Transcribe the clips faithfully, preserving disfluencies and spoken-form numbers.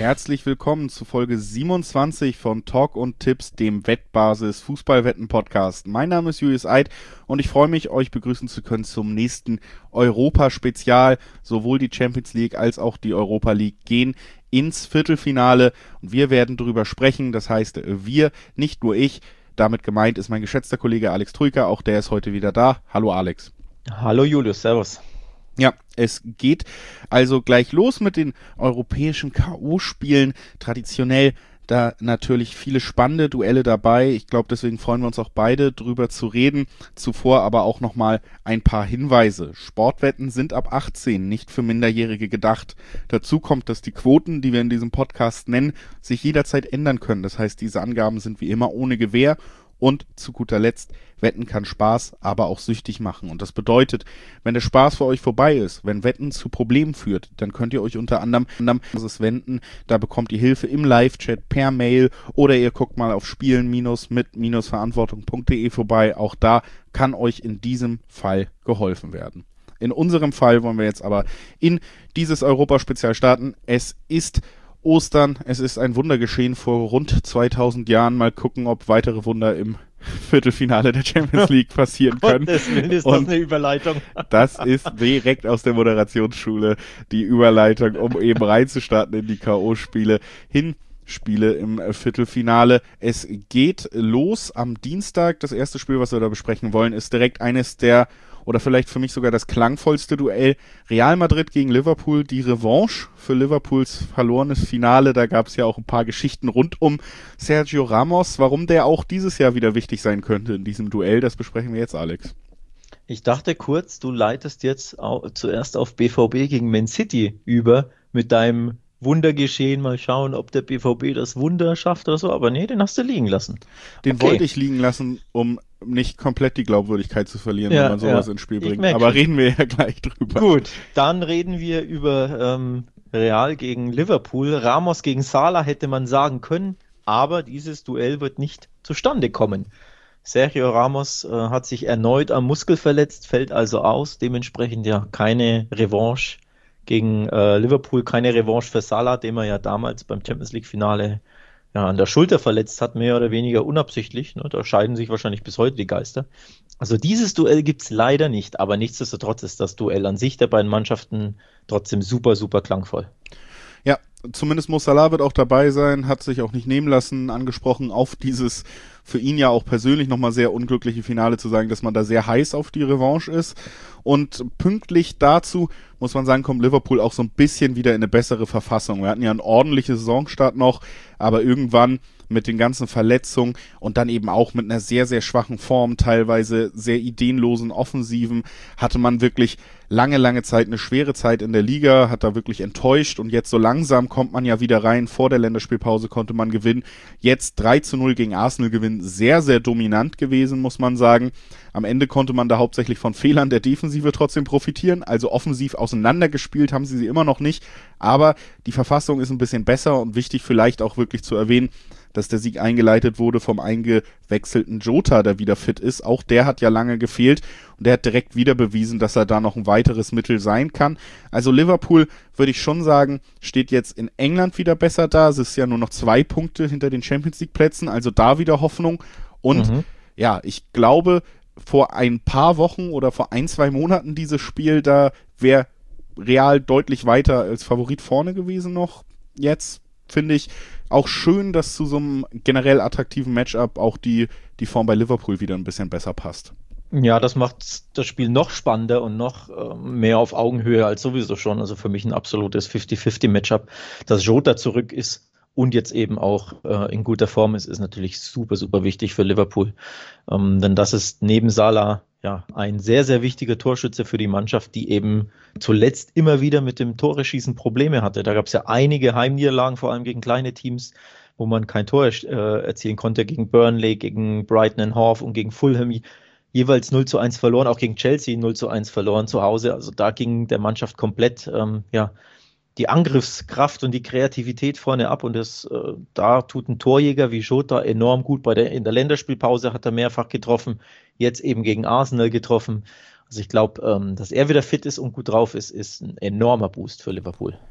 Herzlich willkommen zu Folge siebenundzwanzig von Talk und Tipps, dem Wettbasis Fußballwetten-Podcast. Mein Name ist Julius Eid und ich freue mich, euch begrüßen zu können zum nächsten Europa-Spezial. Sowohl die Champions League als auch die Europa League gehen ins Viertelfinale und wir werden darüber sprechen. Das heißt, wir, nicht nur ich. Damit gemeint ist mein geschätzter Kollege Alex Troika, auch der ist heute wieder da. Hallo Alex. Hallo Julius, servus. Ja, es geht also gleich los mit den europäischen K O-Spielen. Traditionell da natürlich viele spannende Duelle dabei. Ich glaube, deswegen freuen wir uns auch beide, drüber zu reden. Zuvor aber auch nochmal ein paar Hinweise. Sportwetten sind ab achtzehn, nicht für Minderjährige gedacht. Dazu kommt, dass die Quoten, die wir in diesem Podcast nennen, sich jederzeit ändern können. Das heißt, diese Angaben sind wie immer ohne Gewähr. Und zu guter Letzt, Wetten kann Spaß, aber auch süchtig machen. Und das bedeutet, wenn der Spaß für euch vorbei ist, wenn Wetten zu Problemen führt, dann könnt ihr euch unter anderem an das wenden. Da bekommt ihr Hilfe im Live-Chat, per Mail oder ihr guckt mal auf spielen mit verantwortung punkt de vorbei. Auch da kann euch in diesem Fall geholfen werden. In unserem Fall wollen wir jetzt aber in dieses Europaspezial starten. Es ist Ostern, es ist ein Wunder geschehen vor rund zweitausend Jahren. Mal gucken, ob weitere Wunder im Viertelfinale der Champions League passieren können. Das ist das eine Überleitung. Das ist direkt aus der Moderationsschule die Überleitung, um eben reinzustarten in die K O-Spiele. Hinspiele im Viertelfinale. Es geht los am Dienstag. Das erste Spiel, was wir da besprechen wollen, ist direkt eines der, oder vielleicht für mich sogar das klangvollste Duell. Real Madrid gegen Liverpool, die Revanche für Liverpools verlorenes Finale. Da gab es ja auch ein paar Geschichten rund um Sergio Ramos. Warum der auch dieses Jahr wieder wichtig sein könnte in diesem Duell, das besprechen wir jetzt, Alex. Ich dachte kurz, du leitest jetzt au- zuerst auf B V B gegen Man City über mit deinem Wundergeschehen. Mal schauen, ob der B V B das Wunder schafft oder so. Aber nee, den hast du liegen lassen. Den Okay. wollte ich liegen lassen, um nicht komplett die Glaubwürdigkeit zu verlieren, Ja, wenn man sowas ja. ins Spiel Ich bringt. merk Aber schon. reden wir ja gleich drüber. Gut, dann reden wir über ähm, Real gegen Liverpool. Ramos gegen Salah hätte man sagen können, aber dieses Duell wird nicht zustande kommen. Sergio Ramos äh, hat sich erneut am Muskel verletzt, fällt also aus. Dementsprechend ja keine Revanche gegen äh, Liverpool, keine Revanche für Salah, den man ja damals beim Champions League Finale ja, an der Schulter verletzt hat, mehr oder weniger unabsichtlich. Ne? Da scheiden sich wahrscheinlich bis heute die Geister. Also dieses Duell gibt's leider nicht, aber nichtsdestotrotz ist das Duell an sich der beiden Mannschaften trotzdem super, super klangvoll. Ja, zumindest Mo Salah wird auch dabei sein, hat sich auch nicht nehmen lassen, angesprochen auf dieses für ihn ja auch persönlich nochmal sehr unglückliche Finale zu sagen, dass man da sehr heiß auf die Revanche ist. Und pünktlich dazu, muss man sagen, kommt Liverpool auch so ein bisschen wieder in eine bessere Verfassung. Wir hatten ja einen ordentlichen Saisonstart noch, aber irgendwann mit den ganzen Verletzungen und dann eben auch mit einer sehr, sehr schwachen Form, teilweise sehr ideenlosen Offensiven, hatte man wirklich lange, lange Zeit eine schwere Zeit in der Liga, hat da wirklich enttäuscht und jetzt so langsam kommt man ja wieder rein. Vor der Länderspielpause konnte man gewinnen. Jetzt drei zu null gegen Arsenal gewinnen, sehr, sehr dominant gewesen, muss man sagen. Am Ende konnte man da hauptsächlich von Fehlern der Defensive trotzdem profitieren, also offensiv auseinandergespielt haben sie sie immer noch nicht, aber die Verfassung ist ein bisschen besser und wichtig vielleicht auch wirklich zu erwähnen, dass der Sieg eingeleitet wurde vom eingewechselten Jota, der wieder fit ist. Auch der hat ja lange gefehlt und der hat direkt wieder bewiesen, dass er da noch ein weiteres Mittel sein kann. Also Liverpool, würde ich schon sagen, steht jetzt in England wieder besser da. Es ist ja nur noch zwei Punkte hinter den Champions League Plätzen, also da wieder Hoffnung. Und Mhm. ja, ich glaube, vor ein paar Wochen oder vor ein, zwei Monaten dieses Spiel, da wäre Real deutlich weiter als Favorit vorne gewesen noch. Jetzt finde ich auch schön, dass zu so einem generell attraktiven Matchup auch die, die Form bei Liverpool wieder ein bisschen besser passt. Ja, das macht das Spiel noch spannender und noch äh, mehr auf Augenhöhe als sowieso schon. Also für mich ein absolutes fünfzig fünfzig Matchup. Dass Jota zurück ist und jetzt eben auch äh, in guter Form ist, ist natürlich super, super wichtig für Liverpool. Ähm, denn das ist neben Salah ja ein sehr, sehr wichtiger Torschütze für die Mannschaft, die eben zuletzt immer wieder mit dem Tore-Schießen Probleme hatte. Da gab es ja einige Heimniederlagen, vor allem gegen kleine Teams, wo man kein Tor äh, erzielen konnte, gegen Burnley, gegen Brighton and Hove und gegen Fulham. Jeweils null zu eins verloren, auch gegen Chelsea null zu eins verloren zu Hause. Also da ging der Mannschaft komplett ähm, ja, die Angriffskraft und die Kreativität vorne ab und das, äh, da tut ein Torjäger wie Jota enorm gut. Bei der, in der Länderspielpause hat er mehrfach getroffen, jetzt eben gegen Arsenal getroffen. Also ich glaube, ähm, dass er wieder fit ist und gut drauf ist, ist ein enormer Boost für Liverpool.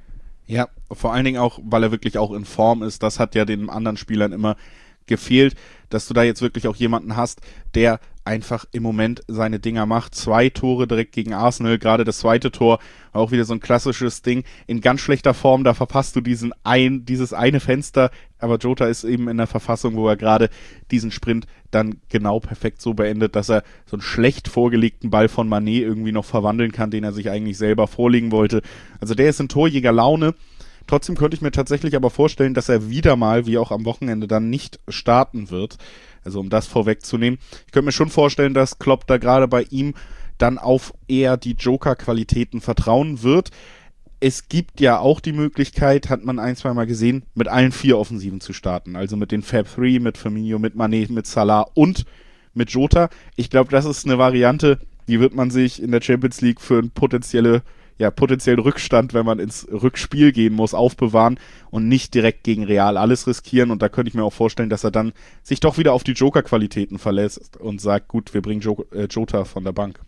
Ja, vor allen Dingen auch, weil er wirklich auch in Form ist. Das hat ja den anderen Spielern immer gefehlt, dass du da jetzt wirklich auch jemanden hast, der einfach im Moment seine Dinger macht. Zwei Tore direkt gegen Arsenal, gerade das zweite Tor, auch wieder so ein klassisches Ding, in ganz schlechter Form, da verpasst du diesen ein, dieses eine Fenster, aber Jota ist eben in der Verfassung, wo er gerade diesen Sprint dann genau perfekt so beendet, dass er so einen schlecht vorgelegten Ball von Mané irgendwie noch verwandeln kann, den er sich eigentlich selber vorlegen wollte. Also der ist in Torjägerlaune. Trotzdem könnte ich mir tatsächlich aber vorstellen, dass er wieder mal, wie auch am Wochenende, dann nicht starten wird. Also um das vorwegzunehmen. Ich könnte mir schon vorstellen, dass Klopp da gerade bei ihm dann auf eher die Joker-Qualitäten vertrauen wird. Es gibt ja auch die Möglichkeit, hat man ein, zwei Mal gesehen, mit allen vier Offensiven zu starten. Also mit den Fab drei, mit Firmino, mit Mané, mit Salah und mit Jota. Ich glaube, das ist eine Variante, die wird man sich in der Champions League für eine potenzielle ja, potenziellen Rückstand, wenn man ins Rückspiel gehen muss, aufbewahren und nicht direkt gegen Real alles riskieren. Und da könnte ich mir auch vorstellen, dass er dann sich doch wieder auf die Joker-Qualitäten verlässt und sagt, gut, wir bringen jo- äh, Jota von der Bank.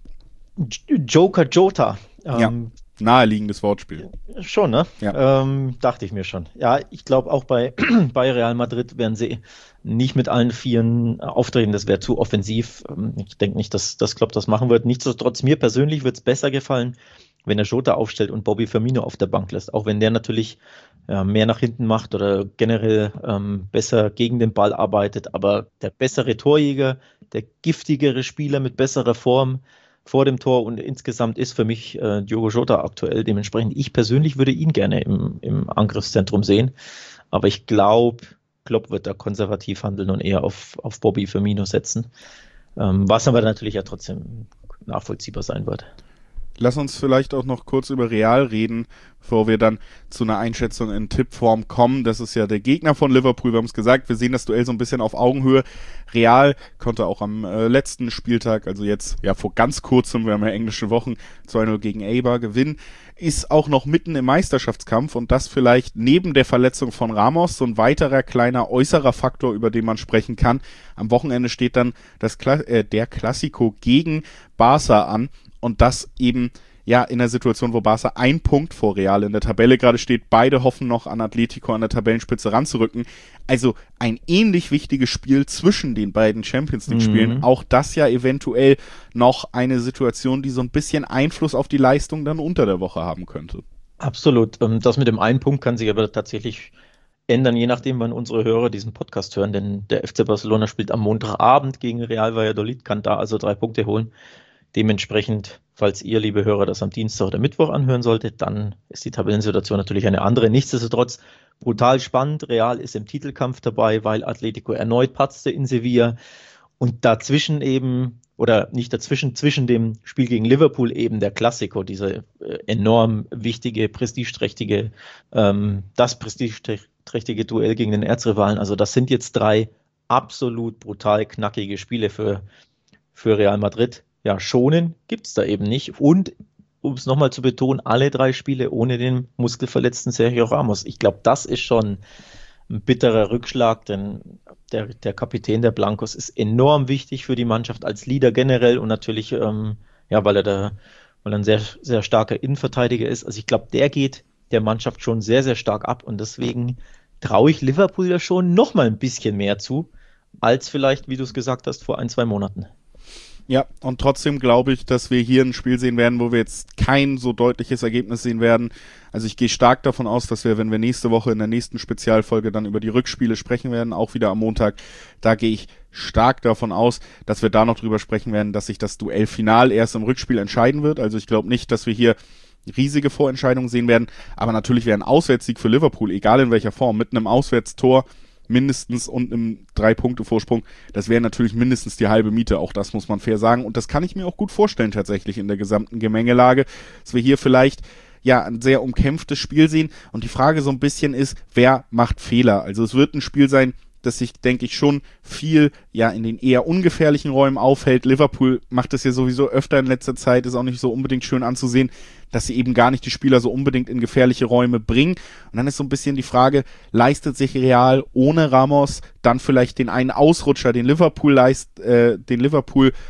Joker Jota. Ähm, ja, naheliegendes Wortspiel. Schon, ne? Ja. Ähm, dachte ich mir schon. Ja, ich glaube auch bei, bei Real Madrid werden sie nicht mit allen Vieren auftreten. Das wäre zu offensiv. Ich denke nicht, dass, dass Klopp das machen wird. Nichtsdestotrotz, mir persönlich wird es besser gefallen, wenn er Jota aufstellt und Bobby Firmino auf der Bank lässt. Auch wenn der natürlich ja, mehr nach hinten macht oder generell ähm, besser gegen den Ball arbeitet. Aber der bessere Torjäger, der giftigere Spieler mit besserer Form vor dem Tor und insgesamt ist für mich äh, Diogo Jota aktuell. Dementsprechend, ich persönlich würde ihn gerne im, im Angriffszentrum sehen. Aber ich glaube, Klopp wird da konservativ handeln und eher auf, auf Bobby Firmino setzen. Ähm, was aber natürlich ja trotzdem nachvollziehbar sein wird. Lass uns vielleicht auch noch kurz über Real reden, bevor wir dann zu einer Einschätzung in Tippform kommen. Das ist ja der Gegner von Liverpool, wir haben es gesagt, wir sehen das Duell so ein bisschen auf Augenhöhe. Real konnte auch am äh, letzten Spieltag, also jetzt ja vor ganz kurzem, wir haben ja englische Wochen, zwei null gegen Eibar gewinnen, ist auch noch mitten im Meisterschaftskampf und das vielleicht neben der Verletzung von Ramos so ein weiterer kleiner äußerer Faktor, über den man sprechen kann. Am Wochenende steht dann das Kla- äh, der Clasico gegen Barca an. Und das eben, ja, in der Situation, wo Barca ein Punkt vor Real in der Tabelle gerade steht. Beide hoffen noch an Atletico an der Tabellenspitze ranzurücken. Also ein ähnlich wichtiges Spiel zwischen den beiden Champions-League-Spielen. Mhm. Auch das ja eventuell noch eine Situation, die so ein bisschen Einfluss auf die Leistung dann unter der Woche haben könnte. Absolut. Das mit dem einen Punkt kann sich aber tatsächlich ändern, je nachdem, wann unsere Hörer diesen Podcast hören. Denn der F C Barcelona spielt am Montagabend gegen Real Valladolid, kann da also drei Punkte holen. Dementsprechend, falls ihr, liebe Hörer, das am Dienstag oder Mittwoch anhören solltet, dann ist die Tabellensituation natürlich eine andere. Nichtsdestotrotz brutal spannend. Real ist im Titelkampf dabei, weil Atletico erneut patzte in Sevilla. Und dazwischen eben, oder nicht dazwischen, zwischen dem Spiel gegen Liverpool eben der Clasico, diese äh, enorm wichtige, prestigeträchtige, ähm, das prestigeträchtige Duell gegen den Erzrivalen. Also das sind jetzt drei absolut brutal knackige Spiele für, für Real Madrid. Ja, schonen gibt's da eben nicht. Und, um es nochmal zu betonen, alle drei Spiele ohne den muskelverletzten Sergio Ramos. Ich glaube, das ist schon ein bitterer Rückschlag, denn der, der Kapitän der Blancos ist enorm wichtig für die Mannschaft als Leader generell und natürlich, ähm, ja, weil er da, weil er ein sehr, sehr starker Innenverteidiger ist. Also ich glaube, der geht der Mannschaft schon sehr, sehr stark ab und deswegen traue ich Liverpool ja schon nochmal ein bisschen mehr zu, als vielleicht, wie du es gesagt hast, vor ein, zwei Monaten. Ja, und trotzdem glaube ich, dass wir hier ein Spiel sehen werden, wo wir jetzt kein so deutliches Ergebnis sehen werden. Also ich gehe stark davon aus, dass wir, wenn wir nächste Woche in der nächsten Spezialfolge dann über die Rückspiele sprechen werden, auch wieder am Montag, da gehe ich stark davon aus, dass wir da noch drüber sprechen werden, dass sich das Duell final erst im Rückspiel entscheiden wird. Also ich glaube nicht, dass wir hier riesige Vorentscheidungen sehen werden, aber natürlich wäre ein Auswärtssieg für Liverpool, egal in welcher Form, mit einem Auswärtstor mindestens und einem Drei-Punkte-Vorsprung, das wäre natürlich mindestens die halbe Miete, auch das muss man fair sagen und das kann ich mir auch gut vorstellen tatsächlich in der gesamten Gemengelage, dass wir hier vielleicht ja ein sehr umkämpftes Spiel sehen und die Frage so ein bisschen ist, wer macht Fehler? Also es wird ein Spiel sein, das sich, denke ich, schon viel ja in den eher ungefährlichen Räumen aufhält. Liverpool macht das ja sowieso öfter in letzter Zeit, ist auch nicht so unbedingt schön anzusehen, dass sie eben gar nicht die Spieler so unbedingt in gefährliche Räume bringen. Und dann ist so ein bisschen die Frage, leistet sich Real ohne Ramos dann vielleicht den einen Ausrutscher, den Liverpool leist, äh, den Liverpool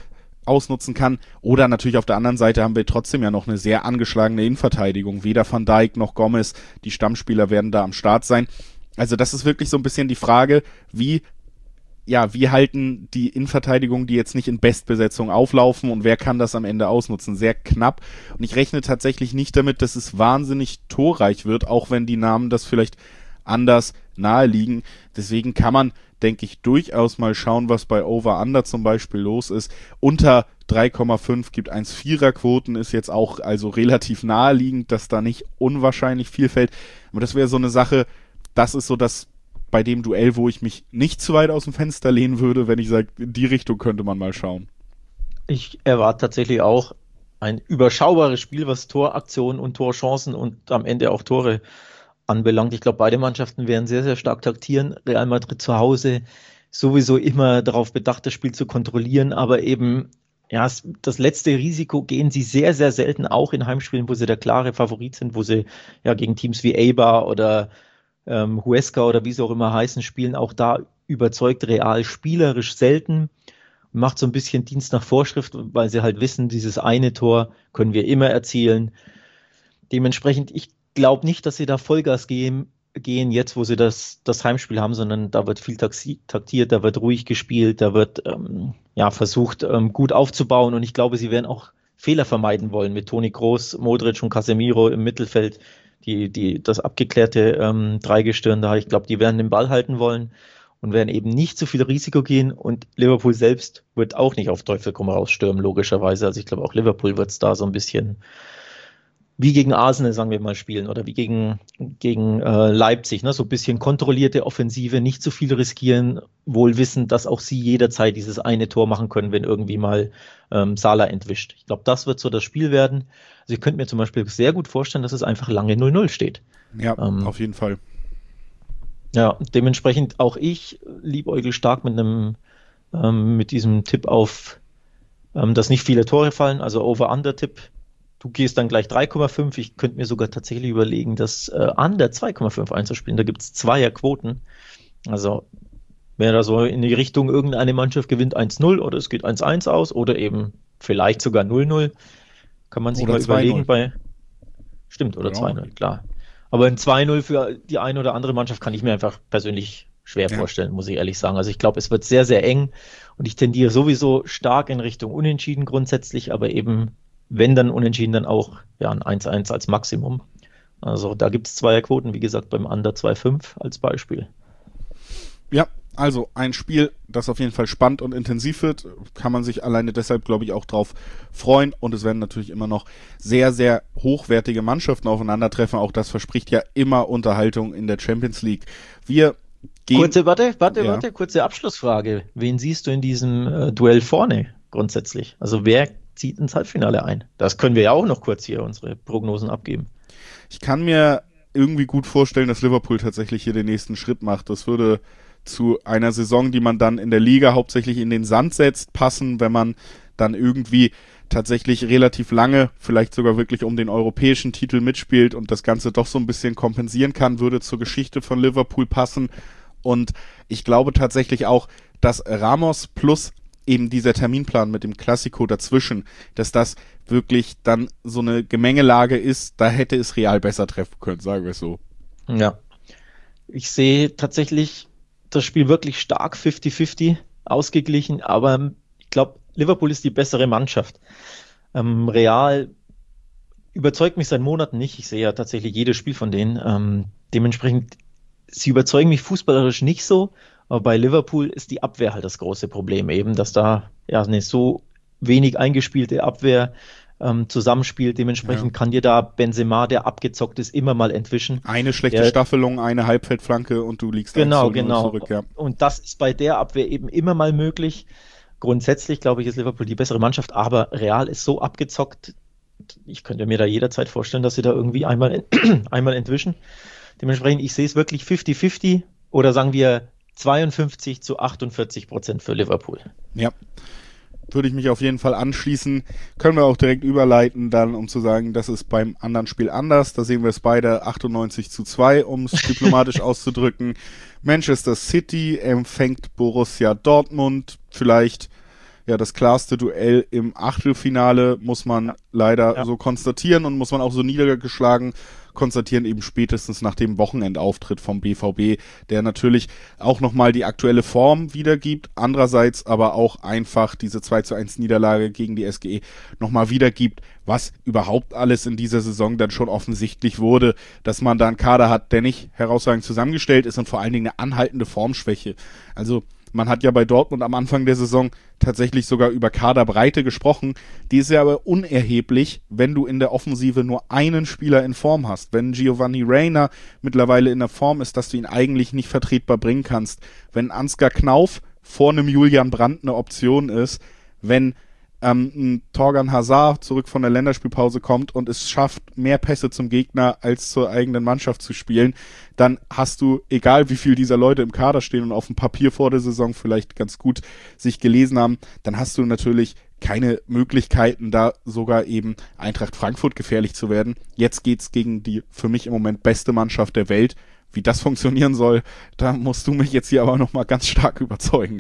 ausnutzen kann. Oder natürlich auf der anderen Seite haben wir trotzdem ja noch eine sehr angeschlagene Innenverteidigung. Weder Van Dijk noch Gomez, die Stammspieler werden da am Start sein. Also das ist wirklich so ein bisschen die Frage, wie ja, wie halten die Innenverteidigung, die jetzt nicht in Bestbesetzung auflaufen und wer kann das am Ende ausnutzen? Sehr knapp. Und ich rechne tatsächlich nicht damit, dass es wahnsinnig torreich wird, auch wenn die Namen das vielleicht anders naheliegen. Deswegen kann man, denke ich, durchaus mal schauen, was bei Over-Under zum Beispiel los ist. Unter drei Komma fünf gibt eins Komma vierer Quoten, ist jetzt auch also relativ naheliegend, dass da nicht unwahrscheinlich viel fällt. Aber das wäre so eine Sache, das ist so das bei dem Duell, wo ich mich nicht zu weit aus dem Fenster lehnen würde, wenn ich sage, in die Richtung könnte man mal schauen. Ich erwarte tatsächlich auch ein überschaubares Spiel, was Toraktionen und Torchancen und am Ende auch Tore anbelangt. Ich glaube, beide Mannschaften werden sehr, sehr stark taktieren. Real Madrid zu Hause sowieso immer darauf bedacht, das Spiel zu kontrollieren, aber eben ja, das letzte Risiko gehen sie sehr, sehr selten auch in Heimspielen, wo sie der klare Favorit sind, wo sie ja gegen Teams wie Eibar oder ähm, Huesca oder wie sie auch immer heißen, spielen auch da überzeugt Real spielerisch selten. Macht so ein bisschen Dienst nach Vorschrift, weil sie halt wissen, dieses eine Tor können wir immer erzielen. Dementsprechend, ich glaube nicht, dass sie da Vollgas gehen, gehen jetzt, wo sie das, das Heimspiel haben, sondern da wird viel taxi- taktiert, da wird ruhig gespielt, da wird ähm, ja, versucht, ähm, gut aufzubauen und ich glaube, sie werden auch Fehler vermeiden wollen mit Toni Kroos, Modric und Casemiro im Mittelfeld, die, die, das abgeklärte ähm, Dreigestirn da. Ich glaube, die werden den Ball halten wollen und werden eben nicht zu viel Risiko gehen und Liverpool selbst wird auch nicht auf Teufel komm raus stürmen, logischerweise. Also ich glaube, auch Liverpool wird es da so ein bisschen wie gegen Arsenal, sagen wir mal, spielen oder wie gegen, gegen äh, Leipzig, ne? So ein bisschen kontrollierte Offensive, nicht zu viel riskieren, wohl wissend, dass auch sie jederzeit dieses eine Tor machen können, wenn irgendwie mal ähm, Salah entwischt. Ich glaube, das wird so das Spiel werden. Also ich könnte mir zum Beispiel sehr gut vorstellen, dass es einfach lange null null steht. Ja, ähm, auf jeden Fall. Ja, dementsprechend auch ich liebäugel stark mit einem ähm, mit diesem Tipp auf, ähm, dass nicht viele Tore fallen, also Over-Under-Tipp. Du gehst dann gleich drei Komma fünf. Ich könnte mir sogar tatsächlich überlegen, das äh, Under zwei Komma fünf einzuspielen. Da gibt es Zweierquoten. Also wäre da so in die Richtung, irgendeine Mannschaft gewinnt eins null oder es geht eins eins aus oder eben vielleicht sogar null null. Kann man sich oder mal überlegen bei. Stimmt, oder ja. zwei null, klar. Aber ein zwei null für die eine oder andere Mannschaft kann ich mir einfach persönlich schwer ja. vorstellen, muss ich ehrlich sagen. Also ich glaube, es wird sehr, sehr eng und ich tendiere sowieso stark in Richtung Unentschieden grundsätzlich, aber eben wenn dann unentschieden, dann auch ja, ein eins eins als Maximum. Also da gibt es Zweierquoten, wie gesagt, beim Under zwei Komma fünf als Beispiel. Ja, also ein Spiel, das auf jeden Fall spannend und intensiv wird, kann man sich alleine deshalb, glaube ich, auch drauf freuen. Und es werden natürlich immer noch sehr, sehr hochwertige Mannschaften aufeinandertreffen. Auch das verspricht ja immer Unterhaltung in der Champions League. Wir gehen... Kurze, warte, warte, ja. warte, kurze Abschlussfrage. Wen siehst du in diesem äh, Duell vorne grundsätzlich? Also wer zieht ins Halbfinale ein? Das können wir ja auch noch kurz hier unsere Prognosen abgeben. Ich kann mir irgendwie gut vorstellen, dass Liverpool tatsächlich hier den nächsten Schritt macht. Das würde zu einer Saison, die man dann in der Liga hauptsächlich in den Sand setzt, passen, wenn man dann irgendwie tatsächlich relativ lange, vielleicht sogar wirklich um den europäischen Titel mitspielt und das Ganze doch so ein bisschen kompensieren kann, würde zur Geschichte von Liverpool passen. Und ich glaube tatsächlich auch, dass Ramos plus eben dieser Terminplan mit dem Classico dazwischen, dass das wirklich dann so eine Gemengelage ist, da hätte es Real besser treffen können, sagen wir es so. Ja, ich sehe tatsächlich das Spiel wirklich stark fünfzig fünfzig ausgeglichen, aber ich glaube, Liverpool ist die bessere Mannschaft. Ähm, Real überzeugt mich seit Monaten nicht, ich sehe ja tatsächlich jedes Spiel von denen, ähm, dementsprechend, sie überzeugen mich fußballerisch nicht so. Aber bei Liverpool ist die Abwehr halt das große Problem eben, dass da ja eine so wenig eingespielte Abwehr ähm, zusammenspielt. Dementsprechend ja. kann dir da Benzema, der abgezockt ist, immer mal entwischen. Eine schlechte der, Staffelung, eine Halbfeldflanke und du liegst genau, genau. zurück. Ja. Und das ist bei der Abwehr eben immer mal möglich. Grundsätzlich, glaube ich, ist Liverpool die bessere Mannschaft, aber Real ist so abgezockt, ich könnte mir da jederzeit vorstellen, dass sie da irgendwie einmal, einmal entwischen. Dementsprechend, ich sehe es wirklich fünfzig fünfzig oder sagen wir zweiundfünfzig zu achtundvierzig Prozent für Liverpool. Ja, würde ich mich auf jeden Fall anschließen. Können wir auch direkt überleiten dann, um zu sagen, das ist beim anderen Spiel anders. Da sehen wir es beide achtundneunzig zu zwei, um es diplomatisch auszudrücken. Manchester City empfängt Borussia Dortmund. Vielleicht, ja das klarste Duell im Achtelfinale, muss man ja. leider ja. so konstatieren und muss man auch so niedergeschlagen konstatieren, eben spätestens nach dem Wochenendauftritt vom B V B, der natürlich auch nochmal die aktuelle Form wiedergibt, andererseits aber auch einfach diese zwei zu eins Niederlage gegen die S G E nochmal wiedergibt, was überhaupt alles in dieser Saison dann schon offensichtlich wurde, dass man da einen Kader hat, der nicht herausragend zusammengestellt ist und vor allen Dingen eine anhaltende Formschwäche. Also man hat ja bei Dortmund am Anfang der Saison tatsächlich sogar über Kaderbreite gesprochen. Die ist ja aber unerheblich, wenn du in der Offensive nur einen Spieler in Form hast. Wenn Giovanni Reina mittlerweile in der Form ist, dass du ihn eigentlich nicht vertretbar bringen kannst. Wenn Ansgar Knauf vor einem Julian Brandt eine Option ist. Wenn ähm, ein Torgan Hazard zurück von der Länderspielpause kommt und es schafft, mehr Pässe zum Gegner als zur eigenen Mannschaft zu spielen, dann hast du, egal wie viel dieser Leute im Kader stehen und auf dem Papier vor der Saison vielleicht ganz gut sich gelesen haben, dann hast du natürlich keine Möglichkeiten, da sogar eben Eintracht Frankfurt gefährlich zu werden. Jetzt geht's gegen die für mich im Moment beste Mannschaft der Welt. Wie das funktionieren soll, da musst du mich jetzt hier aber nochmal ganz stark überzeugen.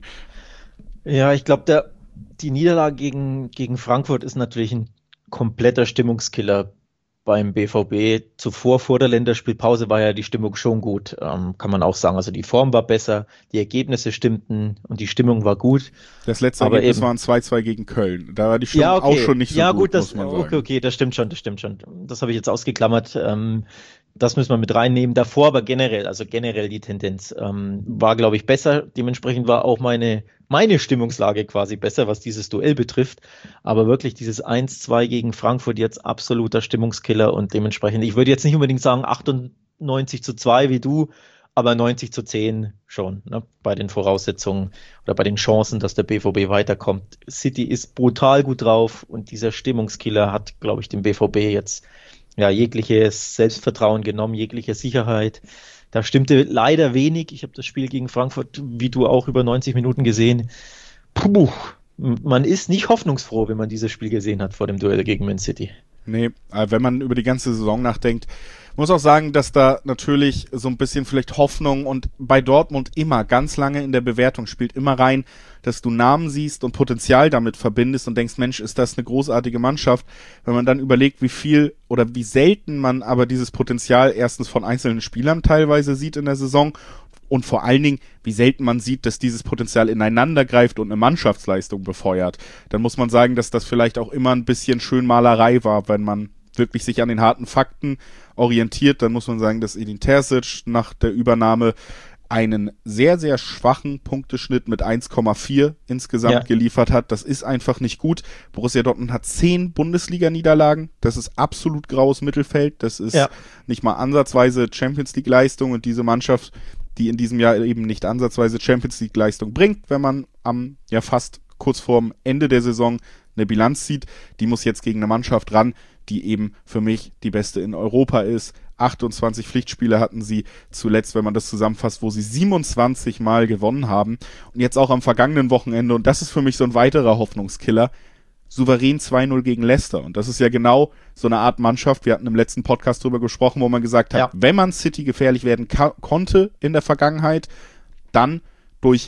Ja, ich glaube, der die Niederlage gegen, gegen Frankfurt ist natürlich ein kompletter Stimmungskiller beim B V B. Zuvor, vor der Länderspielpause, war ja die Stimmung schon gut, ähm, kann man auch sagen. Also die Form war besser, die Ergebnisse stimmten und die Stimmung war gut. Das letzte aber Ergebnis eben, war ein zwei zwei gegen Köln. Da war die Stimmung ja, okay. auch schon nicht so ja, gut, gut das, muss man sagen. Okay, okay, das stimmt schon, das stimmt schon. Das habe ich jetzt ausgeklammert. Ähm, das müssen wir mit reinnehmen. Davor aber generell, also generell die Tendenz ähm, war, glaube ich, besser. Dementsprechend war auch meine meine Stimmungslage quasi besser, was dieses Duell betrifft. Aber wirklich dieses eins zwei gegen Frankfurt jetzt absoluter Stimmungskiller und dementsprechend, ich würde jetzt nicht unbedingt sagen achtundneunzig zu zwei wie du, aber neunzig zu zehn schon, ne, bei den Voraussetzungen oder bei den Chancen, dass der B V B weiterkommt. City ist brutal gut drauf und dieser Stimmungskiller hat, glaube ich, dem B V B jetzt ja jegliches Selbstvertrauen genommen, jegliche Sicherheit. Da stimmte leider wenig. Ich habe das Spiel gegen Frankfurt, wie du auch, über neunzig Minuten gesehen. Puh, man ist nicht hoffnungsfroh, wenn man dieses Spiel gesehen hat vor dem Duell gegen Man City. Nee, wenn man über die ganze Saison nachdenkt, muss auch sagen, dass da natürlich so ein bisschen vielleicht Hoffnung und bei Dortmund immer ganz lange in der Bewertung spielt immer rein, dass du Namen siehst und Potenzial damit verbindest und denkst, Mensch, ist das eine großartige Mannschaft. Wenn man dann überlegt, wie viel oder wie selten man aber dieses Potenzial erstens von einzelnen Spielern teilweise sieht in der Saison und vor allen Dingen, wie selten man sieht, dass dieses Potenzial ineinander greift und eine Mannschaftsleistung befeuert, dann muss man sagen, dass das vielleicht auch immer ein bisschen Schönmalerei war, wenn man wirklich sich an den harten Fakten orientiert. Dann muss man sagen, dass Edin Terzic nach der Übernahme einen sehr, sehr schwachen Punkteschnitt mit eins Komma vier insgesamt ja. geliefert hat. Das ist einfach nicht gut. Borussia Dortmund hat zehn Bundesliga-Niederlagen. Das ist absolut graues Mittelfeld. Das ist ja. nicht mal ansatzweise Champions-League-Leistung und diese Mannschaft, die in diesem Jahr eben nicht ansatzweise Champions-League-Leistung bringt, wenn man am ja fast kurz vorm Ende der Saison eine Bilanz zieht, die muss jetzt gegen eine Mannschaft ran, die eben für mich die beste in Europa ist. achtundzwanzig Pflichtspiele hatten sie zuletzt, wenn man das zusammenfasst, wo sie siebenundzwanzig Mal gewonnen haben. Und jetzt auch am vergangenen Wochenende, und das ist für mich so ein weiterer Hoffnungskiller, souverän zwei null gegen Leicester. Und das ist ja genau so eine Art Mannschaft, wir hatten im letzten Podcast drüber gesprochen, wo man gesagt hat, ja. wenn man City gefährlich werden ka- konnte in der Vergangenheit, dann durch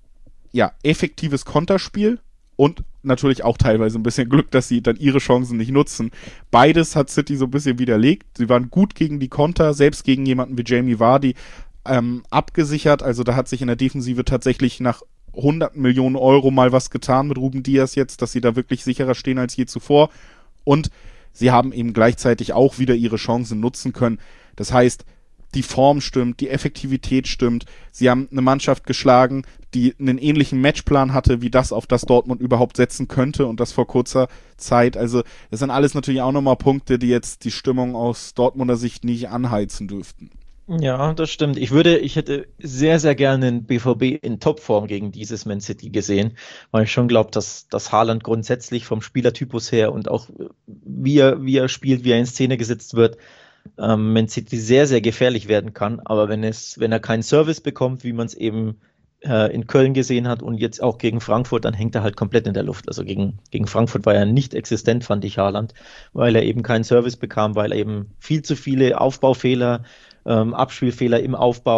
ja effektives Konterspiel und natürlich auch teilweise ein bisschen Glück, dass sie dann ihre Chancen nicht nutzen. Beides hat City so ein bisschen widerlegt. Sie waren gut gegen die Konter, selbst gegen jemanden wie Jamie Vardy ähm, abgesichert. Also da hat sich in der Defensive tatsächlich nach hunderten Millionen Euro mal was getan mit Ruben Dias jetzt, dass sie da wirklich sicherer stehen als je zuvor. Und sie haben eben gleichzeitig auch wieder ihre Chancen nutzen können. Das heißt, die Form stimmt, die Effektivität stimmt. Sie haben eine Mannschaft geschlagen, die einen ähnlichen Matchplan hatte, wie das, auf das Dortmund überhaupt setzen könnte und das vor kurzer Zeit. Also das sind alles natürlich auch nochmal Punkte, die jetzt die Stimmung aus Dortmunder Sicht nicht anheizen dürften. Ja, das stimmt. Ich würde, ich hätte sehr, sehr gerne den B V B in Topform gegen dieses Man City gesehen, weil ich schon glaube, dass, dass Haaland grundsätzlich vom Spielertypus her und auch wie er, wie er spielt, wie er in Szene gesetzt wird, ähm, Man City sehr, sehr gefährlich werden kann. Aber wenn es, wenn er keinen Service bekommt, wie man es eben äh, in Köln gesehen hat und jetzt auch gegen Frankfurt, dann hängt er halt komplett in der Luft. Also gegen, gegen Frankfurt war er nicht existent, fand ich, Haaland, weil er eben keinen Service bekam, weil er eben viel zu viele Aufbaufehler, ähm, Abspielfehler im Aufbau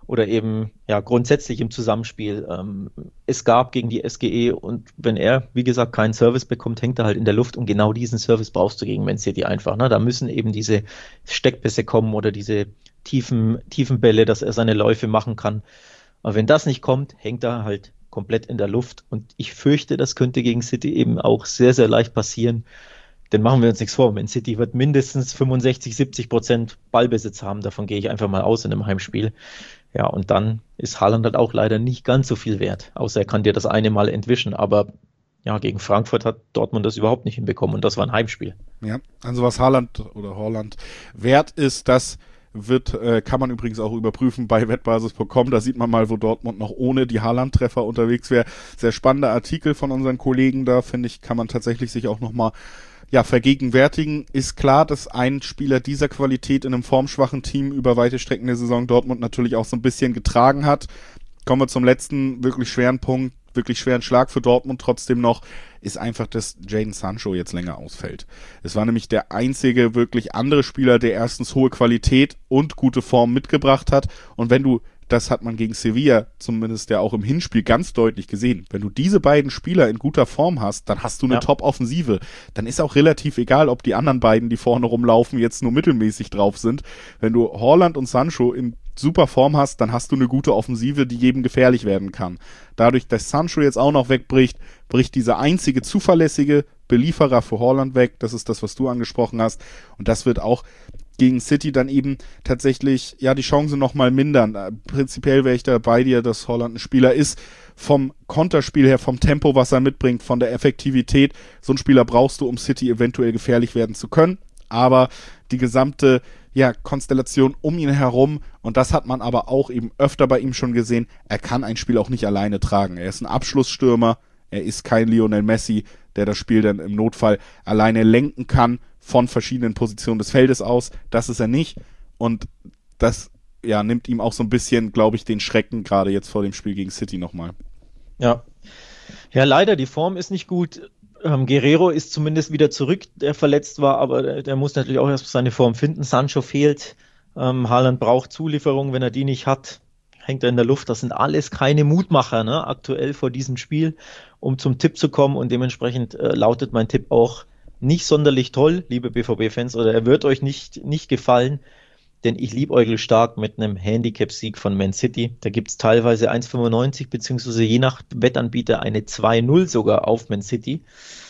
oder eben ja grundsätzlich im Zusammenspiel. Ähm, es gab gegen die S G E und wenn er, wie gesagt, keinen Service bekommt, hängt er halt in der Luft und genau diesen Service brauchst du gegen Man City einfach. Ne? Da müssen eben diese Steckpässe kommen oder diese tiefen, tiefen Bälle, dass er seine Läufe machen kann. Aber wenn das nicht kommt, hängt er halt komplett in der Luft und ich fürchte, das könnte gegen City eben auch sehr, sehr leicht passieren. Denn machen wir uns nichts vor, Man City wird mindestens fünfundsechzig, siebzig Prozent Ballbesitz haben, davon gehe ich einfach mal aus in einem Heimspiel. Ja, und dann ist Haaland halt auch leider nicht ganz so viel wert, außer er kann dir das eine Mal entwischen, aber ja, gegen Frankfurt hat Dortmund das überhaupt nicht hinbekommen und das war ein Heimspiel. Ja, also was Haaland oder Haaland wert ist, das wird, äh, kann man übrigens auch überprüfen bei wettbasis punkt com, da sieht man mal, wo Dortmund noch ohne die Haaland-Treffer unterwegs wäre. Sehr spannender Artikel von unseren Kollegen da, finde ich, kann man tatsächlich sich auch nochmal ja, vergegenwärtigen. Ist klar, dass ein Spieler dieser Qualität in einem formschwachen Team über weite Strecken der Saison Dortmund natürlich auch so ein bisschen getragen hat. Kommen wir zum letzten wirklich schweren Punkt, wirklich schweren Schlag für Dortmund trotzdem noch, ist einfach, dass Jadon Sancho jetzt länger ausfällt. Es war nämlich der einzige wirklich andere Spieler, der erstens hohe Qualität und gute Form mitgebracht hat. Und wenn du, das hat man gegen Sevilla zumindest ja auch im Hinspiel ganz deutlich gesehen, wenn du diese beiden Spieler in guter Form hast, dann hast du eine ja. Top-Offensive. Dann ist auch relativ egal, ob die anderen beiden, die vorne rumlaufen, jetzt nur mittelmäßig drauf sind. Wenn du Haaland und Sancho in super Form hast, dann hast du eine gute Offensive, die jedem gefährlich werden kann. Dadurch, dass Sancho jetzt auch noch wegbricht, bricht dieser einzige zuverlässige Belieferer für Haaland weg. Das ist das, was du angesprochen hast. Und das wird auch gegen City dann eben tatsächlich, ja, die Chancen nochmal mindern. Prinzipiell wäre ich da bei dir, dass Haaland ein Spieler ist, vom Konterspiel her, vom Tempo, was er mitbringt, von der Effektivität. So einen Spieler brauchst du, um City eventuell gefährlich werden zu können. Aber die gesamte ja, Konstellation um ihn herum, und das hat man aber auch eben öfter bei ihm schon gesehen, er kann ein Spiel auch nicht alleine tragen. Er ist ein Abschlussstürmer, er ist kein Lionel Messi, der das Spiel dann im Notfall alleine lenken kann von verschiedenen Positionen des Feldes aus. Das ist er nicht, und das ja nimmt ihm auch so ein bisschen, glaube ich, den Schrecken gerade jetzt vor dem Spiel gegen City nochmal. Ja, ja, leider, die Form ist nicht gut. Ähm, Guerrero ist zumindest wieder zurück, der verletzt war, aber der, der muss natürlich auch erst seine Form finden. Sancho fehlt, ähm, Haaland braucht Zulieferung, wenn er die nicht hat, hängt er in der Luft. Das sind alles keine Mutmacher, ne, aktuell vor diesem Spiel, um zum Tipp zu kommen, und dementsprechend äh, lautet mein Tipp auch nicht sonderlich toll, liebe B V B-Fans, oder er wird euch nicht, nicht gefallen, denn ich liebäugel stark mit einem Handicap-Sieg von Man City. Da gibt es teilweise eins Komma fünfundneunzig, beziehungsweise je nach Wettanbieter eine zwei null sogar auf Man City.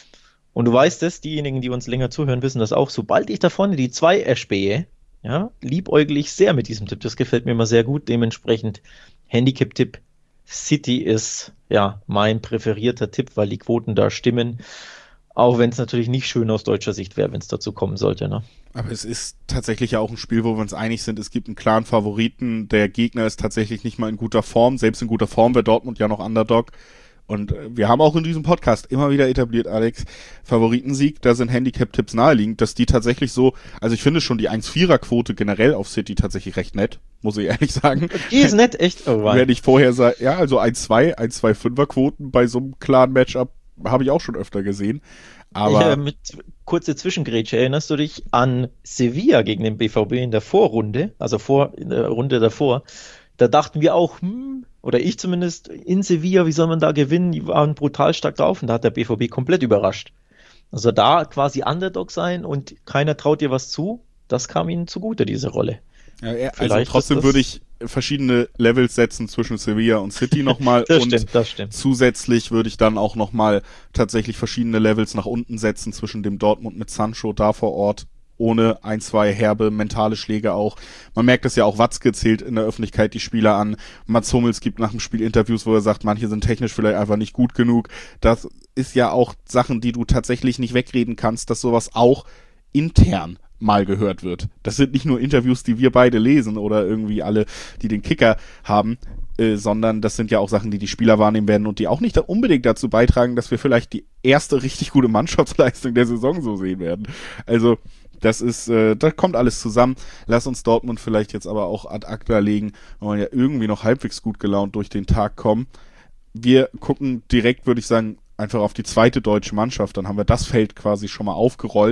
Und du weißt es, diejenigen, die uns länger zuhören, wissen das auch. Sobald ich da vorne die zwei erspähe, ja, liebäugel ich sehr mit diesem Tipp. Das gefällt mir immer sehr gut. Dementsprechend Handicap-Tipp City ist ja mein präferierter Tipp, weil die Quoten da stimmen. Auch wenn es natürlich nicht schön aus deutscher Sicht wäre, wenn es dazu kommen sollte, ne? Aber es ist tatsächlich ja auch ein Spiel, wo wir uns einig sind, es gibt einen klaren Favoriten. Der Gegner ist tatsächlich nicht mal in guter Form. Selbst in guter Form wäre Dortmund ja noch Underdog. Und wir haben auch in diesem Podcast immer wieder etabliert, Alex, Favoritensieg, da sind Handicap-Tipps naheliegend, dass die tatsächlich so, also ich finde schon die eins Komma vierer Quote generell auf City tatsächlich recht nett, muss ich ehrlich sagen. Die ist nett, echt? Oh, wow. Wenn ich vorher sage, ja, also eins Komma zwei, eins Komma fünfer Quoten bei so einem klaren Matchup habe ich auch schon öfter gesehen. Aber ich, äh, mit kurze Zwischengrätsche, erinnerst du dich an Sevilla gegen den B V B in der Vorrunde, also vor in der Runde davor? Da dachten wir auch, hm, oder ich zumindest, in Sevilla, wie soll man da gewinnen? Die waren brutal stark drauf und da hat der B V B komplett überrascht. Also da quasi Underdog sein und keiner traut dir was zu, das kam ihnen zugute, diese Rolle. Ja, ja, also trotzdem würde ich verschiedene Levels setzen zwischen Sevilla und City nochmal das und stimmt, das stimmt. Zusätzlich würde ich dann auch nochmal tatsächlich verschiedene Levels nach unten setzen zwischen dem Dortmund mit Sancho da vor Ort, ohne ein, zwei herbe mentale Schläge auch. Man merkt es ja auch, Watzke zählt in der Öffentlichkeit die Spieler an. Mats Hummels gibt nach dem Spiel Interviews, wo er sagt, manche sind technisch vielleicht einfach nicht gut genug. Das ist ja auch Sachen, die du tatsächlich nicht wegreden kannst, dass sowas auch intern mal gehört wird. Das sind nicht nur Interviews, die wir beide lesen oder irgendwie alle, die den Kicker haben, äh, sondern das sind ja auch Sachen, die die Spieler wahrnehmen werden und die auch nicht da unbedingt dazu beitragen, dass wir vielleicht die erste richtig gute Mannschaftsleistung der Saison so sehen werden. Also das ist, äh, da kommt alles zusammen. Lass uns Dortmund vielleicht jetzt aber auch ad acta legen, weil wir ja irgendwie noch halbwegs gut gelaunt durch den Tag kommen. Wir gucken direkt, würde ich sagen, einfach auf die zweite deutsche Mannschaft. Dann haben wir das Feld quasi schon mal aufgerollt.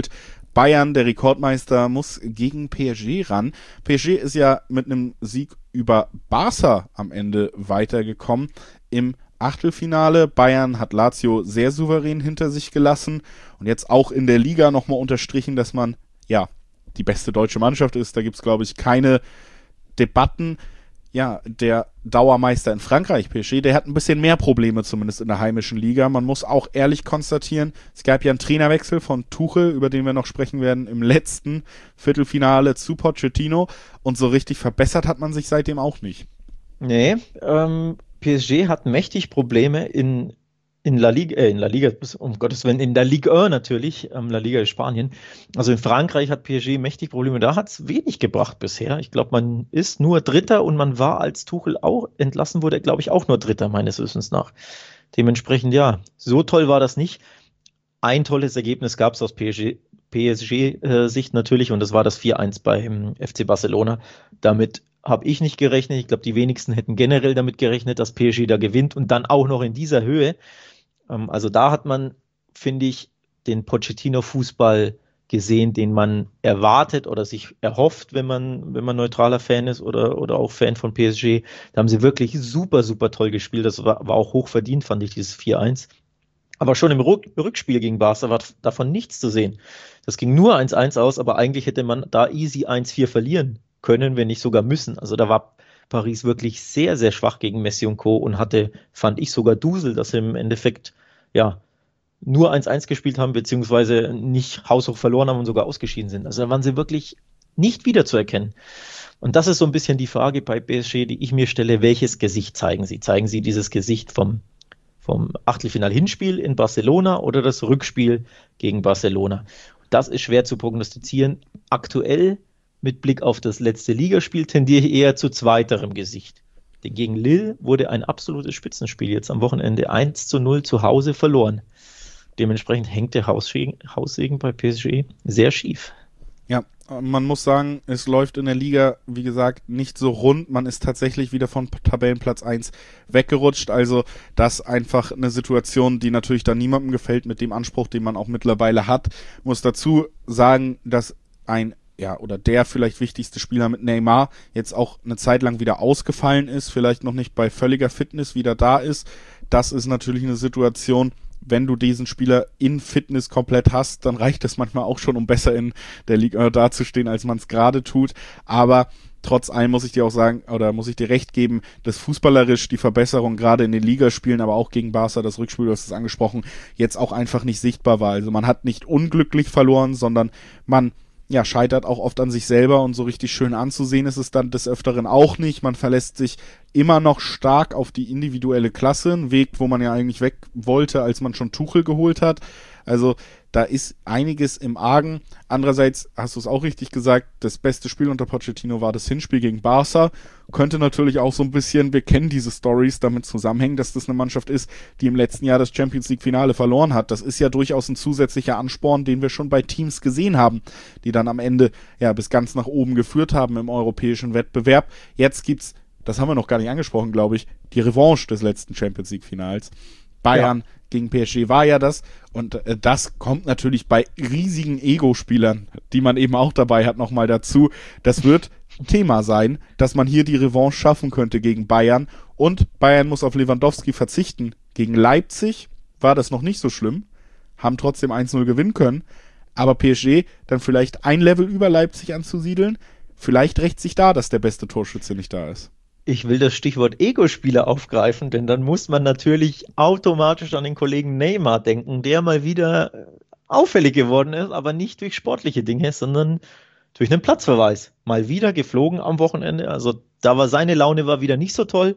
Bayern, der Rekordmeister, muss gegen P S G ran. P S G ist ja mit einem Sieg über Barca am Ende weitergekommen im Achtelfinale. Bayern hat Lazio sehr souverän hinter sich gelassen und jetzt auch in der Liga nochmal unterstrichen, dass man ja die beste deutsche Mannschaft ist. Da gibt's, glaube ich, keine Debatten. Ja, der Dauermeister in Frankreich, P S G, der hat ein bisschen mehr Probleme, zumindest in der heimischen Liga. Man muss auch ehrlich konstatieren, es gab ja einen Trainerwechsel von Tuchel, über den wir noch sprechen werden, im letzten Viertelfinale zu Pochettino. Und so richtig verbessert hat man sich seitdem auch nicht. Nee, ähm, P S G hat mächtig Probleme in, in La Liga, äh, in La Liga, um Gottes Willen, in der Ligue eins natürlich, ähm, La Liga ist Spanien. Also in Frankreich hat P S G mächtig Probleme. Da hat es wenig gebracht bisher. Ich glaube, man ist nur Dritter und man war, als Tuchel auch entlassen wurde, glaube ich, auch nur Dritter, meines Wissens nach. Dementsprechend, ja, so toll war das nicht. Ein tolles Ergebnis gab es aus P S G, P S G-Sicht natürlich und das war das vier eins beim F C Barcelona. Damit habe ich nicht gerechnet. Ich glaube, die wenigsten hätten generell damit gerechnet, dass P S G da gewinnt und dann auch noch in dieser Höhe. Ähm, also da hat man, finde ich, den Pochettino-Fußball gesehen, den man erwartet oder sich erhofft, wenn man, wenn man neutraler Fan ist oder, oder auch Fan von P S G. Da haben sie wirklich super, super toll gespielt. Das war, war auch hoch verdient, fand ich, dieses vier eins. Aber schon im Rück- Rückspiel gegen Barca war davon nichts zu sehen. Das ging nur eins eins aus, aber eigentlich hätte man da easy eins vier verlieren können, wenn nicht sogar müssen. Also da war Paris wirklich sehr, sehr schwach gegen Messi und Co. und hatte, fand ich, sogar Dusel, dass sie im Endeffekt ja nur eins eins gespielt haben, beziehungsweise nicht haushoch verloren haben und sogar ausgeschieden sind. Also da waren sie wirklich nicht wiederzuerkennen. Und das ist so ein bisschen die Frage bei P S G, die ich mir stelle, welches Gesicht zeigen sie? Zeigen sie dieses Gesicht vom vom Achtelfinal-Hinspiel in Barcelona oder das Rückspiel gegen Barcelona? Das ist schwer zu prognostizieren. Aktuell, mit Blick auf das letzte Ligaspiel, tendiere ich eher zu zweiterem Gesicht. Denn gegen Lille wurde ein absolutes Spitzenspiel jetzt am Wochenende eins zu null zu Hause verloren. Dementsprechend hängt der Haussegen, Haussegen bei P S G sehr schief. Ja, man muss sagen, es läuft in der Liga, wie gesagt, nicht so rund. Man ist tatsächlich wieder von Tabellenplatz eins weggerutscht. Also das einfach eine Situation, die natürlich dann niemandem gefällt mit dem Anspruch, den man auch mittlerweile hat. Ich muss dazu sagen, dass ein, ja, oder der vielleicht wichtigste Spieler mit Neymar jetzt auch eine Zeit lang wieder ausgefallen ist, vielleicht noch nicht bei völliger Fitness wieder da ist. Das ist natürlich eine Situation, wenn du diesen Spieler in Fitness komplett hast, dann reicht es manchmal auch schon, um besser in der Liga dazustehen, als man es gerade tut. Aber trotz allem muss ich dir auch sagen, oder muss ich dir recht geben, dass fußballerisch die Verbesserung gerade in den Ligaspielen, aber auch gegen Barca, das Rückspiel, du hast es angesprochen, jetzt auch einfach nicht sichtbar war. Also man hat nicht unglücklich verloren, sondern man ja, scheitert auch oft an sich selber und so richtig schön anzusehen ist es dann des Öfteren auch nicht. Man verlässt sich immer noch stark auf die individuelle Klasse, ein Weg, wo man ja eigentlich weg wollte, als man schon Tuchel geholt hat. Also da ist einiges im Argen. Andererseits hast du es auch richtig gesagt, das beste Spiel unter Pochettino war das Hinspiel gegen Barca. Könnte natürlich auch so ein bisschen, wir kennen diese Stories, damit zusammenhängen, dass das eine Mannschaft ist, die im letzten Jahr das Champions League Finale verloren hat. Das ist ja durchaus ein zusätzlicher Ansporn, den wir schon bei Teams gesehen haben, die dann am Ende ja bis ganz nach oben geführt haben im europäischen Wettbewerb. Jetzt gibt's, das haben wir noch gar nicht angesprochen, glaube ich, die Revanche des letzten Champions League Finals. Bayern ja. Gegen P S G war ja das und äh, das kommt natürlich bei riesigen Ego-Spielern, die man eben auch dabei hat, nochmal dazu. Das wird Thema sein, dass man hier die Revanche schaffen könnte gegen Bayern und Bayern muss auf Lewandowski verzichten. Gegen Leipzig war das noch nicht so schlimm, haben trotzdem eins null gewinnen können, aber P S G dann vielleicht ein Level über Leipzig anzusiedeln, vielleicht rächt sich da, dass der beste Torschütze nicht da ist. Ich will das Stichwort Ego-Spieler aufgreifen, denn dann muss man natürlich automatisch an den Kollegen Neymar denken, der mal wieder auffällig geworden ist, aber nicht durch sportliche Dinge, sondern durch einen Platzverweis. Mal wieder geflogen am Wochenende, also da war seine Laune war wieder nicht so toll.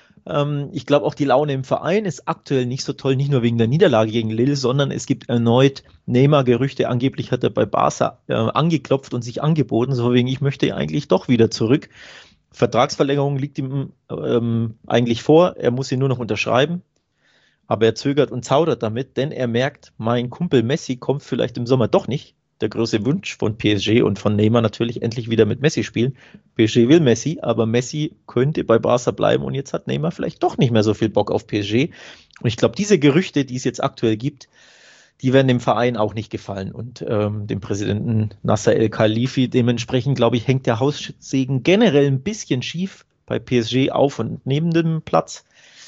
Ähm, ich glaube auch die Laune im Verein ist aktuell nicht so toll, nicht nur wegen der Niederlage gegen Lille, sondern es gibt erneut Neymar-Gerüchte. Angeblich hat er bei Barca äh, angeklopft und sich angeboten, so wegen ich möchte eigentlich doch wieder zurück. Vertragsverlängerung liegt ihm ähm, eigentlich vor, er muss sie nur noch unterschreiben, aber er zögert und zaudert damit, denn er merkt, mein Kumpel Messi kommt vielleicht im Sommer doch nicht. Der große Wunsch von P S G und von Neymar natürlich endlich wieder mit Messi spielen. P S G will Messi, aber Messi könnte bei Barca bleiben und jetzt hat Neymar vielleicht doch nicht mehr so viel Bock auf P S G. Und ich glaube, diese Gerüchte, die es jetzt aktuell gibt, die werden dem Verein auch nicht gefallen und ähm, dem Präsidenten Nasser El-Khalifi. Dementsprechend, glaube ich, hängt der Haussegen generell ein bisschen schief bei P S G auf und neben dem Platz.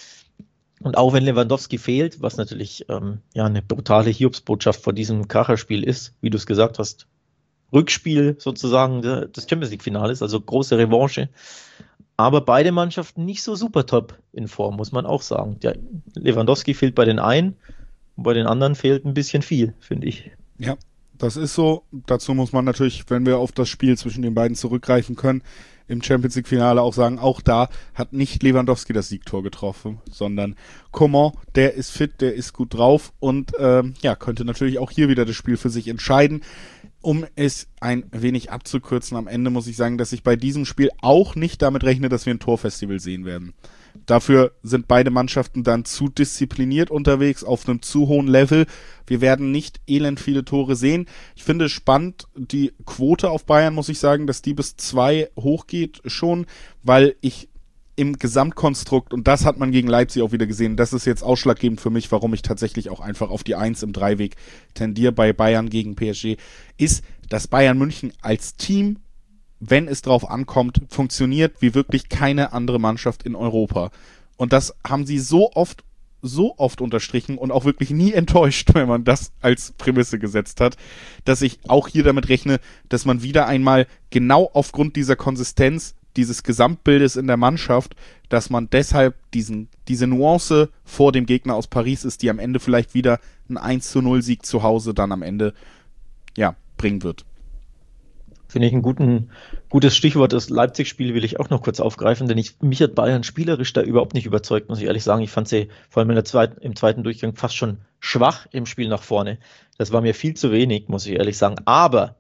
Und auch wenn Lewandowski fehlt, was natürlich ähm, ja eine brutale Hiobsbotschaft vor diesem Kracherspiel ist, wie du es gesagt hast, Rückspiel sozusagen des Champions League-Finales, also große Revanche. Aber beide Mannschaften nicht so super top in Form, muss man auch sagen. Der Lewandowski fehlt bei den einen, und bei den anderen fehlt ein bisschen viel, finde ich. Ja, das ist so. Dazu muss man natürlich, wenn wir auf das Spiel zwischen den beiden zurückgreifen können, im Champions League-Finale auch sagen, auch da hat nicht Lewandowski das Siegtor getroffen, sondern Coman, der ist fit, der ist gut drauf und ähm, ja, könnte natürlich auch hier wieder das Spiel für sich entscheiden. Um es ein wenig abzukürzen, am Ende muss ich sagen, dass ich bei diesem Spiel auch nicht damit rechne, dass wir ein Torfestival sehen werden. Dafür sind beide Mannschaften dann zu diszipliniert unterwegs, auf einem zu hohen Level. Wir werden nicht elend viele Tore sehen. Ich finde es spannend, die Quote auf Bayern, muss ich sagen, dass die bis zwei hochgeht schon, weil ich im Gesamtkonstrukt, und das hat man gegen Leipzig auch wieder gesehen, das ist jetzt ausschlaggebend für mich, warum ich tatsächlich auch einfach auf die Eins im Dreiweg tendiere bei Bayern gegen P S G, ist, dass Bayern München als Team, wenn es drauf ankommt, funktioniert wie wirklich keine andere Mannschaft in Europa. Und das haben sie so oft, so oft unterstrichen und auch wirklich nie enttäuscht, wenn man das als Prämisse gesetzt hat, dass ich auch hier damit rechne, dass man wieder einmal genau aufgrund dieser Konsistenz dieses Gesamtbildes in der Mannschaft, dass man deshalb diesen, diese Nuance vor dem Gegner aus Paris ist, die am Ende vielleicht wieder ein eins zu null Sieg zu Hause dann am Ende, ja, bringen wird. Finde ich ein guten, gutes Stichwort. Das Leipzig-Spiel will ich auch noch kurz aufgreifen, denn ich, mich hat Bayern spielerisch da überhaupt nicht überzeugt, muss ich ehrlich sagen. Ich fand sie vor allem in der zweiten, im zweiten Durchgang fast schon schwach im Spiel nach vorne. Das war mir viel zu wenig, muss ich ehrlich sagen. Aber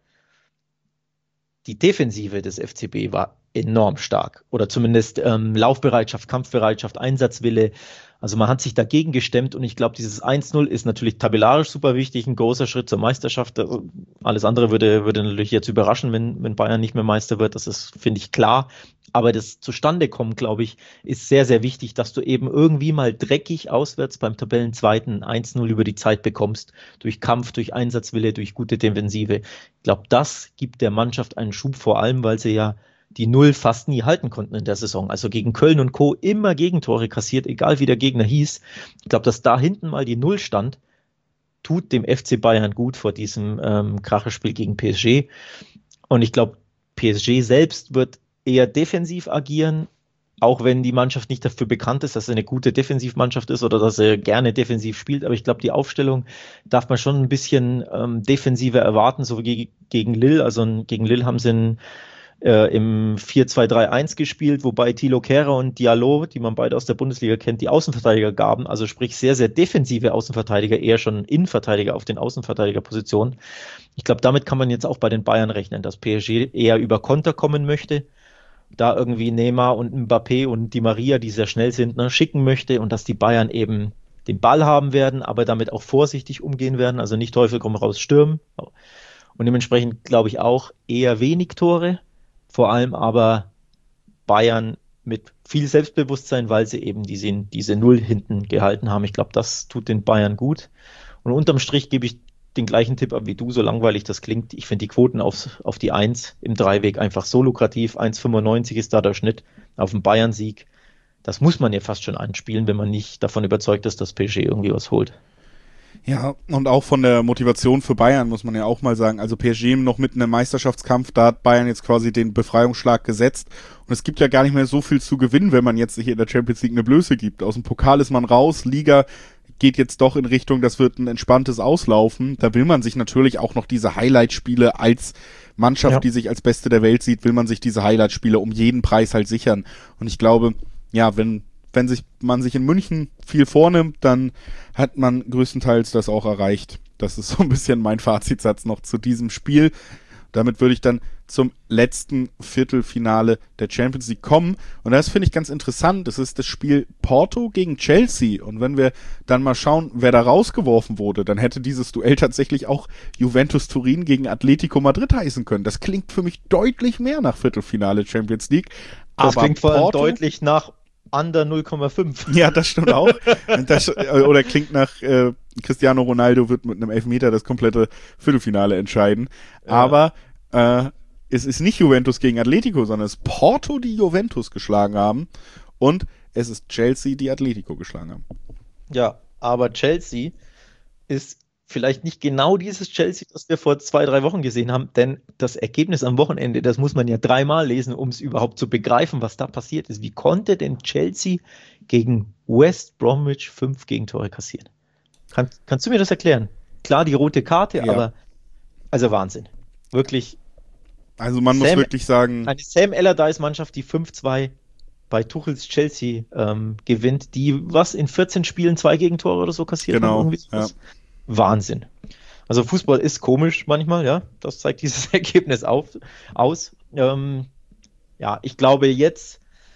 die Defensive des F C B war enorm stark. Oder zumindest ähm, Laufbereitschaft, Kampfbereitschaft, Einsatzwille. Also man hat sich dagegen gestemmt und ich glaube, dieses eins null ist natürlich tabellarisch super wichtig, ein großer Schritt zur Meisterschaft. Also alles andere würde, würde natürlich jetzt überraschen, wenn, wenn Bayern nicht mehr Meister wird. Das ist, finde ich, klar. Aber das Zustandekommen, glaube ich, ist sehr, sehr wichtig, dass du eben irgendwie mal dreckig auswärts beim Tabellenzweiten eins null über die Zeit bekommst. Durch Kampf, durch Einsatzwille, durch gute Defensive. Ich glaube, das gibt der Mannschaft einen Schub, vor allem, weil sie ja die Null fast nie halten konnten in der Saison. Also gegen Köln und Co. immer Gegentore kassiert, egal wie der Gegner hieß. Ich glaube, dass da hinten mal die Null stand, tut dem F C Bayern gut vor diesem ähm, Kracherspiel gegen P S G. Und ich glaube, P S G selbst wird eher defensiv agieren, auch wenn die Mannschaft nicht dafür bekannt ist, dass sie eine gute Defensivmannschaft ist oder dass sie gerne defensiv spielt. Aber ich glaube, die Aufstellung darf man schon ein bisschen ähm, defensiver erwarten, so wie gegen Lille. Also gegen Lille haben sie einen Äh, im vier zwei drei eins gespielt, wobei Thilo Kehrer und Diallo, die man beide aus der Bundesliga kennt, die Außenverteidiger gaben, also sprich sehr, sehr defensive Außenverteidiger, eher schon Innenverteidiger auf den Außenverteidigerpositionen. Ich glaube, damit kann man jetzt auch bei den Bayern rechnen, dass P S G eher über Konter kommen möchte, da irgendwie Neymar und Mbappé und Di Maria, die sehr schnell sind, ne, schicken möchte und dass die Bayern eben den Ball haben werden, aber damit auch vorsichtig umgehen werden, also nicht Teufel komm raus stürmen. Und dementsprechend glaube ich auch eher wenig Tore, vor allem aber Bayern mit viel Selbstbewusstsein, weil sie eben diese, diese Null hinten gehalten haben. Ich glaube, das tut den Bayern gut. Und unterm Strich gebe ich den gleichen Tipp ab wie du, so langweilig das klingt. Ich finde die Quoten auf, auf die Eins im Dreiweg einfach so lukrativ. eins Komma fünfundneunzig ist da der Schnitt auf den Bayern-Sieg. Das muss man ja fast schon anspielen, wenn man nicht davon überzeugt ist, dass P S G irgendwie was holt. Ja, und auch von der Motivation für Bayern muss man ja auch mal sagen, also P S G noch mitten im Meisterschaftskampf, da hat Bayern jetzt quasi den Befreiungsschlag gesetzt und es gibt ja gar nicht mehr so viel zu gewinnen, wenn man jetzt sich in der Champions League eine Blöße gibt. Aus dem Pokal ist man raus, Liga geht jetzt doch in Richtung, das wird ein entspanntes Auslaufen, da will man sich natürlich auch noch diese Highlight-Spiele als Mannschaft, ja, die sich als Beste der Welt sieht, will man sich diese Highlight-Spiele um jeden Preis halt sichern und ich glaube, ja, wenn wenn sich man sich in München viel vornimmt, dann hat man größtenteils das auch erreicht. Das ist so ein bisschen mein Fazitsatz noch zu diesem Spiel. Damit würde ich dann zum letzten Viertelfinale der Champions League kommen. Und das finde ich ganz interessant. Das ist das Spiel Porto gegen Chelsea. Und wenn wir dann mal schauen, wer da rausgeworfen wurde, dann hätte dieses Duell tatsächlich auch Juventus Turin gegen Atletico Madrid heißen können. Das klingt für mich deutlich mehr nach Viertelfinale Champions League. Das Aber klingt vor allem Porto, deutlich nach under null Komma fünf. Ja, das stimmt auch. Das, oder klingt nach äh, Cristiano Ronaldo wird mit einem Elfmeter das komplette Viertelfinale entscheiden. Ja. Aber äh, es ist nicht Juventus gegen Atletico, sondern es ist Porto, die Juventus geschlagen haben. Und es ist Chelsea, die Atletico geschlagen haben. Ja, aber Chelsea ist vielleicht nicht genau dieses Chelsea, das wir vor zwei, drei Wochen gesehen haben, denn das Ergebnis am Wochenende, das muss man ja dreimal lesen, um es überhaupt zu begreifen, was da passiert ist. Wie konnte denn Chelsea gegen West Bromwich fünf Gegentore kassieren? Kann, kannst du mir das erklären? Klar, die rote Karte, ja. aber also Wahnsinn. Wirklich. Also man Sam, muss wirklich sagen... Eine Sam Allardyce-Mannschaft, die fünf zwei bei Tuchels Chelsea ähm, gewinnt, die was in vierzehn Spielen zwei Gegentore oder so kassiert genau, haben. Ja. Wahnsinn. Also Fußball ist komisch manchmal, ja. Das zeigt dieses Ergebnis auf, aus. Ähm, ja, ich glaube jetzt,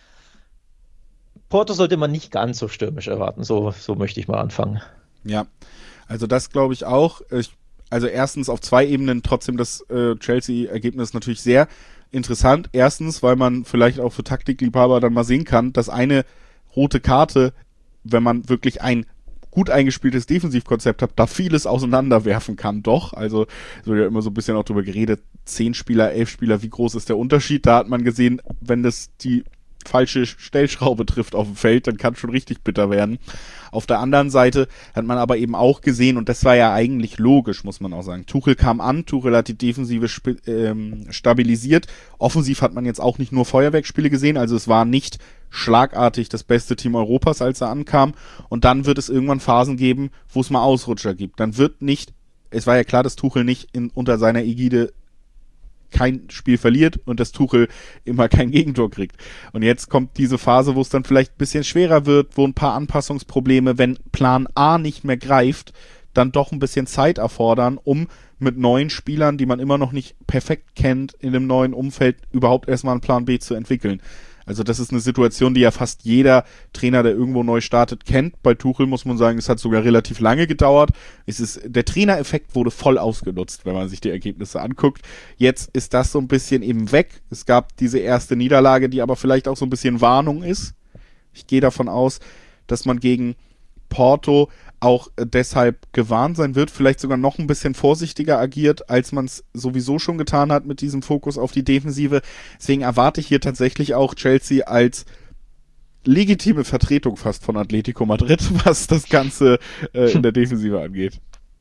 Porto sollte man nicht ganz so stürmisch erwarten. So, so möchte ich mal anfangen. Ja, also das glaube ich auch. Ich, also erstens auf zwei Ebenen trotzdem das äh, Chelsea-Ergebnis natürlich sehr interessant. Erstens, weil man vielleicht auch für Taktikliebhaber dann mal sehen kann, dass eine rote Karte, wenn man wirklich ein gut eingespieltes Defensivkonzept hat, da vieles auseinanderwerfen kann, doch. Also, es wird ja immer so ein bisschen auch drüber geredet, zehn Spieler, elf Spieler, wie groß ist der Unterschied? Da hat man gesehen, wenn das die falsche Stellschraube trifft auf dem Feld, dann kann es schon richtig bitter werden. Auf der anderen Seite hat man aber eben auch gesehen, und das war ja eigentlich logisch, muss man auch sagen, Tuchel kam an, Tuchel hat die Defensive sp- ähm, stabilisiert. Offensiv hat man jetzt auch nicht nur Feuerwerkspiele gesehen, also es war nicht schlagartig das beste Team Europas, als er ankam. Und dann wird es irgendwann Phasen geben, wo es mal Ausrutscher gibt. Dann wird nicht, es war ja klar, dass Tuchel nicht in, unter seiner Ägide kein Spiel verliert und dass Tuchel immer kein Gegentor kriegt. Und jetzt kommt diese Phase, wo es dann vielleicht ein bisschen schwerer wird, wo ein paar Anpassungsprobleme, wenn Plan A nicht mehr greift, dann doch ein bisschen Zeit erfordern, um mit neuen Spielern, die man immer noch nicht perfekt kennt, in dem neuen Umfeld überhaupt erstmal einen Plan B zu entwickeln. Also das ist eine Situation, die ja fast jeder Trainer, der irgendwo neu startet, kennt. Bei Tuchel muss man sagen, es hat sogar relativ lange gedauert. Es ist, der Trainereffekt wurde voll ausgenutzt, wenn man sich die Ergebnisse anguckt. Jetzt ist das so ein bisschen eben weg. Es gab diese erste Niederlage, die aber vielleicht auch so ein bisschen Warnung ist. Ich gehe davon aus, dass man gegen Porto auch äh, deshalb gewarnt sein wird, vielleicht sogar noch ein bisschen vorsichtiger agiert, als man es sowieso schon getan hat mit diesem Fokus auf die Defensive. Deswegen erwarte ich hier tatsächlich auch Chelsea als legitime Vertretung fast von Atletico Madrid, was das Ganze äh, in der Defensive angeht.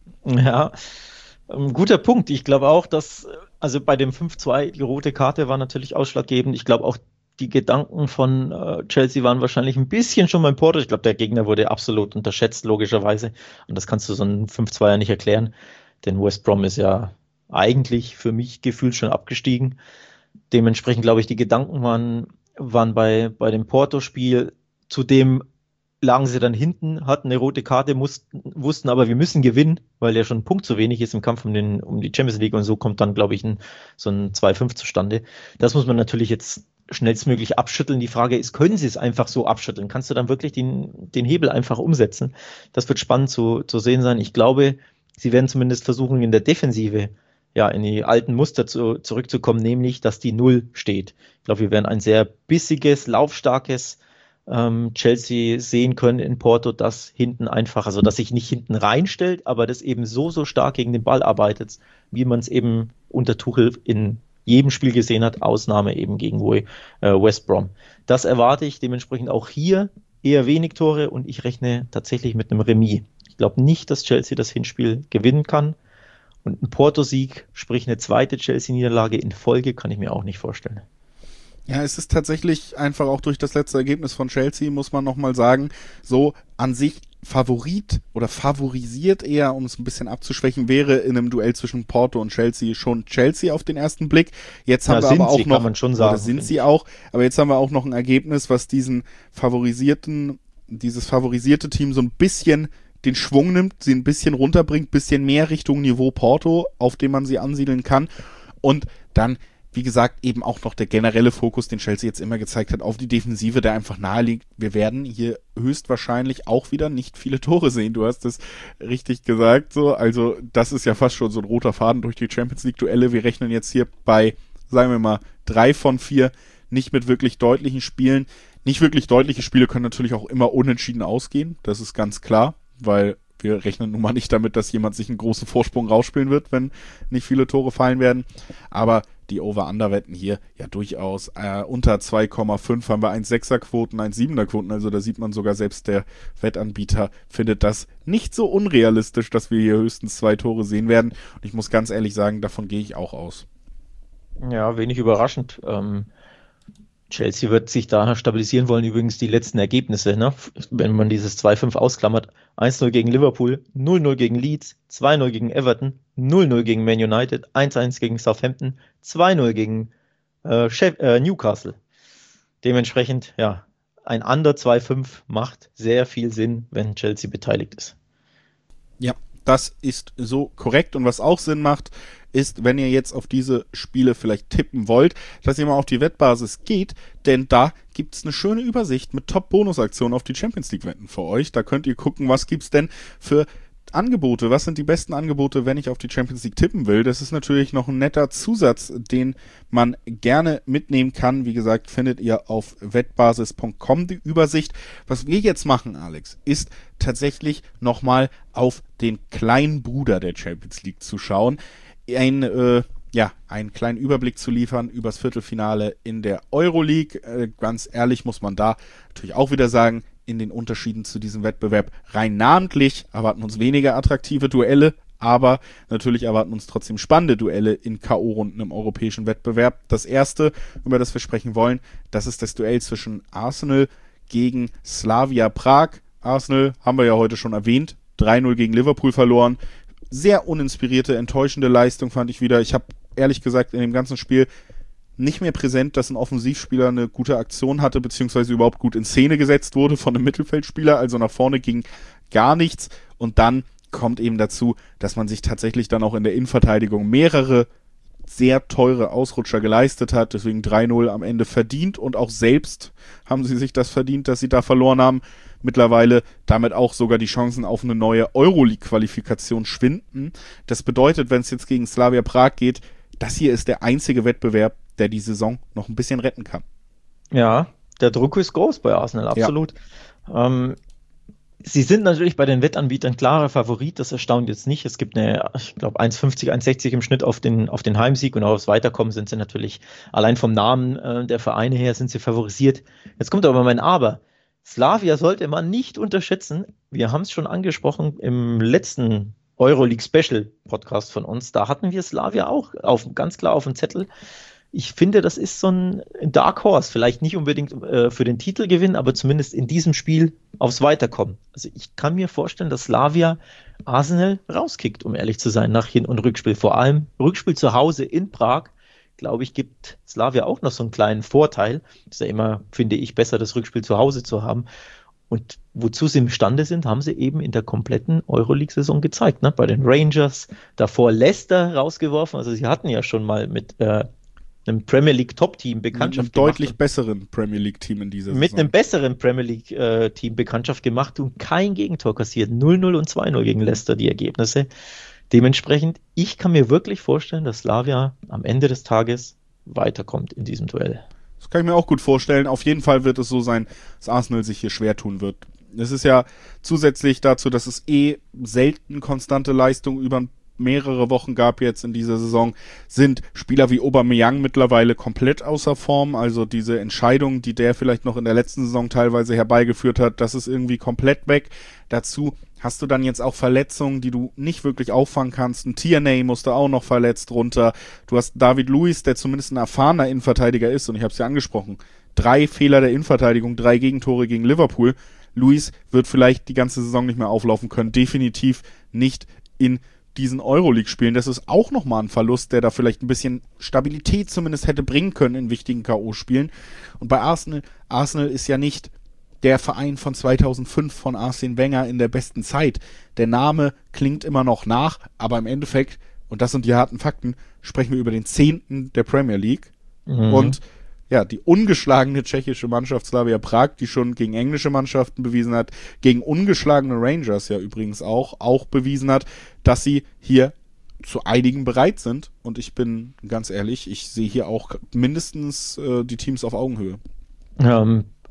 Ja, ein guter Punkt. Ich glaube auch, dass also bei dem fünf zwei die rote Karte war natürlich ausschlaggebend. Ich glaube auch, die Gedanken von äh, Chelsea waren wahrscheinlich ein bisschen schon beim Porto. Ich glaube, der Gegner wurde absolut unterschätzt, logischerweise. Und das kannst du so ein fünf zwei ja nicht erklären. Denn West Brom ist ja eigentlich für mich gefühlt schon abgestiegen. Dementsprechend glaube ich, die Gedanken waren, waren bei, bei dem Porto-Spiel. Zudem lagen sie dann hinten, hatten eine rote Karte, mussten, wussten aber, wir müssen gewinnen, weil ja schon ein Punkt zu wenig ist im Kampf um, den, um die Champions League. Und so kommt dann, glaube ich, ein, so ein zwei fünf zustande. Das muss man natürlich jetzt schnellstmöglich abschütteln. Die Frage ist, können sie es einfach so abschütteln? Kannst du dann wirklich den, den Hebel einfach umsetzen? Das wird spannend zu, zu sehen sein. Ich glaube, sie werden zumindest versuchen, in der Defensive ja in die alten Muster zu, zurückzukommen, nämlich, dass die Null steht. Ich glaube, wir werden ein sehr bissiges, laufstarkes ähm, Chelsea sehen können in Porto, das hinten einfach, also dass sich nicht hinten reinstellt, aber das eben so, so stark gegen den Ball arbeitet, wie man es eben unter Tuchel in jedem Spiel gesehen hat, Ausnahme eben gegen West Brom. Das erwarte ich dementsprechend auch hier, eher wenig Tore, und ich rechne tatsächlich mit einem Remis. Ich glaube nicht, dass Chelsea das Hinspiel gewinnen kann, und ein Porto-Sieg, sprich eine zweite Chelsea-Niederlage in Folge, kann ich mir auch nicht vorstellen. Ja, es ist tatsächlich einfach auch durch das letzte Ergebnis von Chelsea, muss man nochmal sagen, so an sich Favorit oder favorisiert eher, um es ein bisschen abzuschwächen, wäre in einem Duell zwischen Porto und Chelsea schon Chelsea auf den ersten Blick. Jetzt haben ja, wir aber auch sie, noch, kann man schon sagen, oder sind sie auch, aber jetzt haben wir auch noch ein Ergebnis, was diesen favorisierten, dieses favorisierte Team so ein bisschen den Schwung nimmt, sie ein bisschen runterbringt, bisschen mehr Richtung Niveau Porto, auf dem man sie ansiedeln kann, und dann, wie gesagt, eben auch noch der generelle Fokus, den Chelsea jetzt immer gezeigt hat, auf die Defensive, der einfach nahe liegt. Wir werden hier höchstwahrscheinlich auch wieder nicht viele Tore sehen. Du hast es richtig gesagt, so. Also, das ist ja fast schon so ein roter Faden durch die Champions League Duelle. Wir rechnen jetzt hier bei, sagen wir mal, drei von vier nicht mit wirklich deutlichen Spielen. nicht wirklich deutliche Spiele können natürlich auch immer unentschieden ausgehen, das ist ganz klar, weil wir rechnen nun mal nicht damit, dass jemand sich einen großen Vorsprung rausspielen wird, wenn nicht viele Tore fallen werden. Aber die Over-Under-Wetten hier ja durchaus äh, unter zwei Komma fünf haben wir eins Komma sechser Quoten, eins Komma siebener Quoten. Also da sieht man sogar, selbst der Wettanbieter findet das nicht so unrealistisch, dass wir hier höchstens zwei Tore sehen werden. Und ich muss ganz ehrlich sagen, davon gehe ich auch aus. Ja, wenig überraschend. Ähm, Chelsea wird sich da stabilisieren wollen. Übrigens die letzten Ergebnisse, ne? Wenn man dieses zwei fünf ausklammert. eins null gegen Liverpool, null null gegen Leeds, zwei null gegen Everton, null null gegen Man United, eins eins gegen Southampton, zwei null gegen äh, Chef, äh, Newcastle. Dementsprechend, ja, ein Under zwei fünf macht sehr viel Sinn, wenn Chelsea beteiligt ist. Ja, das ist so korrekt. Und was auch Sinn macht, ist, wenn ihr jetzt auf diese Spiele vielleicht tippen wollt, dass ihr mal auf die Wettbasis geht, denn da gibt's eine schöne Übersicht mit Top-Bonus-Aktionen auf die Champions-League-Wetten für euch. Da könnt ihr gucken, was gibt's denn für Angebote, was sind die besten Angebote, wenn ich auf die Champions League tippen will. Das ist natürlich noch ein netter Zusatz, den man gerne mitnehmen kann. Wie gesagt, findet ihr auf wettbasis punkt com die Übersicht. Was wir jetzt machen, Alex, ist tatsächlich nochmal auf den kleinen Bruder der Champions League zu schauen. Ein, äh, ja, einen kleinen Überblick zu liefern übers Viertelfinale in der Euroleague. Äh, ganz ehrlich muss man da natürlich auch wieder sagen, in den Unterschieden zu diesem Wettbewerb rein namentlich erwarten uns weniger attraktive Duelle, aber natürlich erwarten uns trotzdem spannende Duelle in K O-Runden im europäischen Wettbewerb. Das erste, über das wir sprechen wollen, das ist das Duell zwischen Arsenal gegen Slavia Prag. Arsenal haben wir ja heute schon erwähnt, drei null gegen Liverpool verloren. Sehr uninspirierte, enttäuschende Leistung fand ich wieder. Ich habe ehrlich gesagt in dem ganzen Spiel nicht mehr präsent, dass ein Offensivspieler eine gute Aktion hatte, beziehungsweise überhaupt gut in Szene gesetzt wurde von einem Mittelfeldspieler, also nach vorne ging gar nichts. Und dann kommt eben dazu, dass man sich tatsächlich dann auch in der Innenverteidigung mehrere sehr teure Ausrutscher geleistet hat, deswegen drei null am Ende verdient und auch selbst haben sie sich das verdient, dass sie da verloren haben. Mittlerweile damit auch sogar die Chancen auf eine neue Euroleague-Qualifikation schwinden. Das bedeutet, wenn es jetzt gegen Slavia Prag geht, das hier ist der einzige Wettbewerb, der die Saison noch ein bisschen retten kann. Ja, der Druck ist groß bei Arsenal, absolut. Ja. Ähm, sie sind natürlich bei den Wettanbietern klarer Favorit, das erstaunt jetzt nicht. Es gibt eine, ich glaube, eins fünfzig, eins sechzig im Schnitt auf den, auf den Heimsieg und auch aufs Weiterkommen sind sie natürlich, allein vom Namen äh, der Vereine her sind sie favorisiert. Jetzt kommt aber mein Aber. Slavia sollte man nicht unterschätzen. Wir haben es schon angesprochen im letzten Euroleague Special Podcast von uns. Da hatten wir Slavia auch auf, ganz klar auf dem Zettel. Ich finde, das ist so ein Dark Horse. Vielleicht nicht unbedingt äh, für den Titelgewinn, aber zumindest in diesem Spiel aufs Weiterkommen. Also ich kann mir vorstellen, dass Slavia Arsenal rauskickt, um ehrlich zu sein, nach Hin- und Rückspiel. Vor allem Rückspiel zu Hause in Prag, glaube ich, gibt Slavia auch noch so einen kleinen Vorteil. Ist ja immer, finde ich, besser, das Rückspiel zu Hause zu haben. Und wozu sie imstande sind, haben sie eben in der kompletten Euroleague-Saison gezeigt. Ne? Bei den Rangers, davor Leicester rausgeworfen. Also sie hatten ja schon mal mit äh, einem Premier League-Top-Team Bekanntschaft mit einem deutlich gemacht. besseren Premier League-Team in dieser Saison. Mit einem besseren Premier League-Team Bekanntschaft gemacht und kein Gegentor kassiert. null null und zwei null gegen Leicester die Ergebnisse. Dementsprechend, ich kann mir wirklich vorstellen, dass Slavia am Ende des Tages weiterkommt in diesem Duell. Das kann ich mir auch gut vorstellen. Auf jeden Fall wird es so sein, dass Arsenal sich hier schwer tun wird. Es ist ja zusätzlich dazu, dass es eh selten konstante Leistung über mehrere Wochen gab jetzt in dieser Saison, sind Spieler wie Aubameyang mittlerweile komplett außer Form. Also diese Entscheidung, die der vielleicht noch in der letzten Saison teilweise herbeigeführt hat, das ist irgendwie komplett weg. Dazu hast du dann jetzt auch Verletzungen, die du nicht wirklich auffangen kannst. Ein Tierney musste auch noch verletzt runter. Du hast David Luiz, der zumindest ein erfahrener Innenverteidiger ist, und ich habe es ja angesprochen. Drei Fehler der Innenverteidigung, drei Gegentore gegen Liverpool. Luiz wird vielleicht die ganze Saison nicht mehr auflaufen können. Definitiv nicht in diesen Euroleague-Spielen. Das ist auch nochmal ein Verlust, der da vielleicht ein bisschen Stabilität zumindest hätte bringen können in wichtigen K O-Spielen. Und bei Arsenal, Arsenal ist ja nicht der Verein von zweitausendfünf von Arsene Wenger in der besten Zeit. Der Name klingt immer noch nach, aber im Endeffekt, und das sind die harten Fakten, sprechen wir über den zehnten der Premier League. Mhm. Und ja, die ungeschlagene tschechische Mannschaft Slavia Prag, die schon gegen englische Mannschaften bewiesen hat, gegen ungeschlagene Rangers ja übrigens auch, auch bewiesen hat, dass sie hier zu einigen bereit sind. Und ich bin ganz ehrlich, ich sehe hier auch mindestens äh, die Teams auf Augenhöhe. Ähm,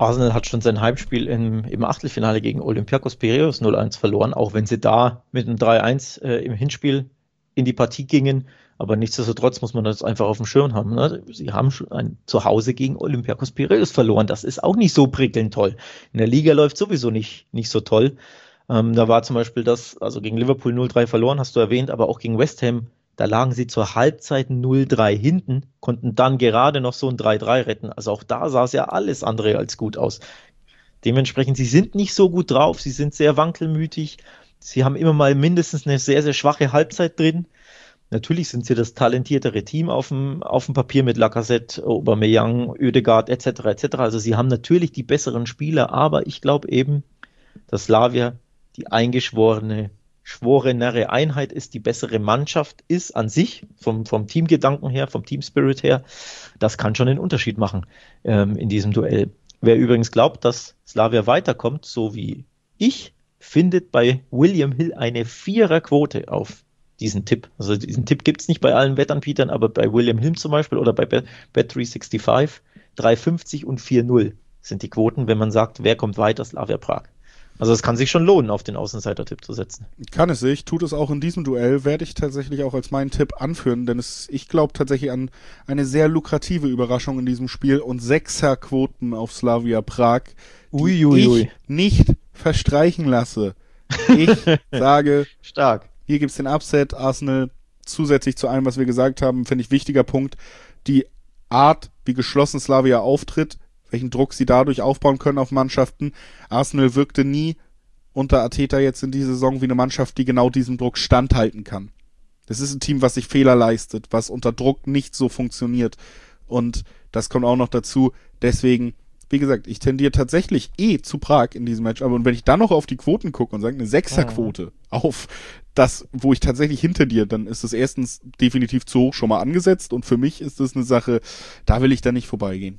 Arsenal hat schon sein Heimspiel im, im Achtelfinale gegen Olympiakos Piräus null eins verloren, auch wenn sie da mit einem drei eins äh, im Hinspiel in die Partie gingen. Aber nichtsdestotrotz muss man das einfach auf dem Schirm haben. Ne? Sie haben schon ein Zuhause gegen Olympiakos Piräus verloren. Das ist auch nicht so prickelnd toll. In der Liga läuft sowieso nicht, nicht so toll. Ähm, da war zum Beispiel das, also gegen Liverpool null drei verloren, hast du erwähnt, aber auch gegen West Ham, da lagen sie zur Halbzeit null drei hinten, konnten dann gerade noch so ein drei drei retten. Also auch da sah es ja alles andere als gut aus. Dementsprechend, sie sind nicht so gut drauf, sie sind sehr wankelmütig, sie haben immer mal mindestens eine sehr, sehr schwache Halbzeit drin. Natürlich sind sie das talentiertere Team auf dem, auf dem Papier mit Lacazette, Aubameyang, Oedegaard et cetera et cetera. Also sie haben natürlich die besseren Spieler, aber ich glaube eben, dass Slavia die eingeschworene, schworenere Einheit ist, die bessere Mannschaft ist an sich, vom, vom Teamgedanken her, vom Teamspirit her. Das kann schon einen Unterschied machen ähm, in diesem Duell. Wer übrigens glaubt, dass Slavia weiterkommt, so wie ich, findet bei William Hill eine Viererquote auf diesen Tipp. Also diesen Tipp gibt es nicht bei allen Wettanbietern, aber bei William Hill zum Beispiel oder bei Bet drei fünfundsiebzig, drei fünfzig und vier null sind die Quoten, wenn man sagt, wer kommt weiter, Slavia Prag. Also es kann sich schon lohnen, auf den Außenseiter-Tipp zu setzen. Kann es sich, tut es auch in diesem Duell, werde ich tatsächlich auch als meinen Tipp anführen, denn es, ich glaube tatsächlich an eine sehr lukrative Überraschung in diesem Spiel und Sechserquoten auf Slavia Prag, die ui, ui, ui. ich nicht verstreichen lasse. Ich sage, stark. Hier gibt's den Upset, Arsenal, zusätzlich zu allem, was wir gesagt haben, finde ich wichtiger Punkt, die Art, wie geschlossen Slavia auftritt, welchen Druck sie dadurch aufbauen können auf Mannschaften. Arsenal wirkte nie unter Arteta jetzt in dieser Saison wie eine Mannschaft, die genau diesem Druck standhalten kann. Das ist ein Team, was sich Fehler leistet, was unter Druck nicht so funktioniert. Und das kommt auch noch dazu. Deswegen, wie gesagt, ich tendiere tatsächlich eh zu Prag in diesem Match. Aber wenn ich dann noch auf die Quoten gucke und sage, eine Sechserquote auf das, wo ich tatsächlich hinter dir, dann ist das erstens definitiv zu hoch schon mal angesetzt. Und für mich ist das eine Sache, da will ich dann nicht vorbeigehen.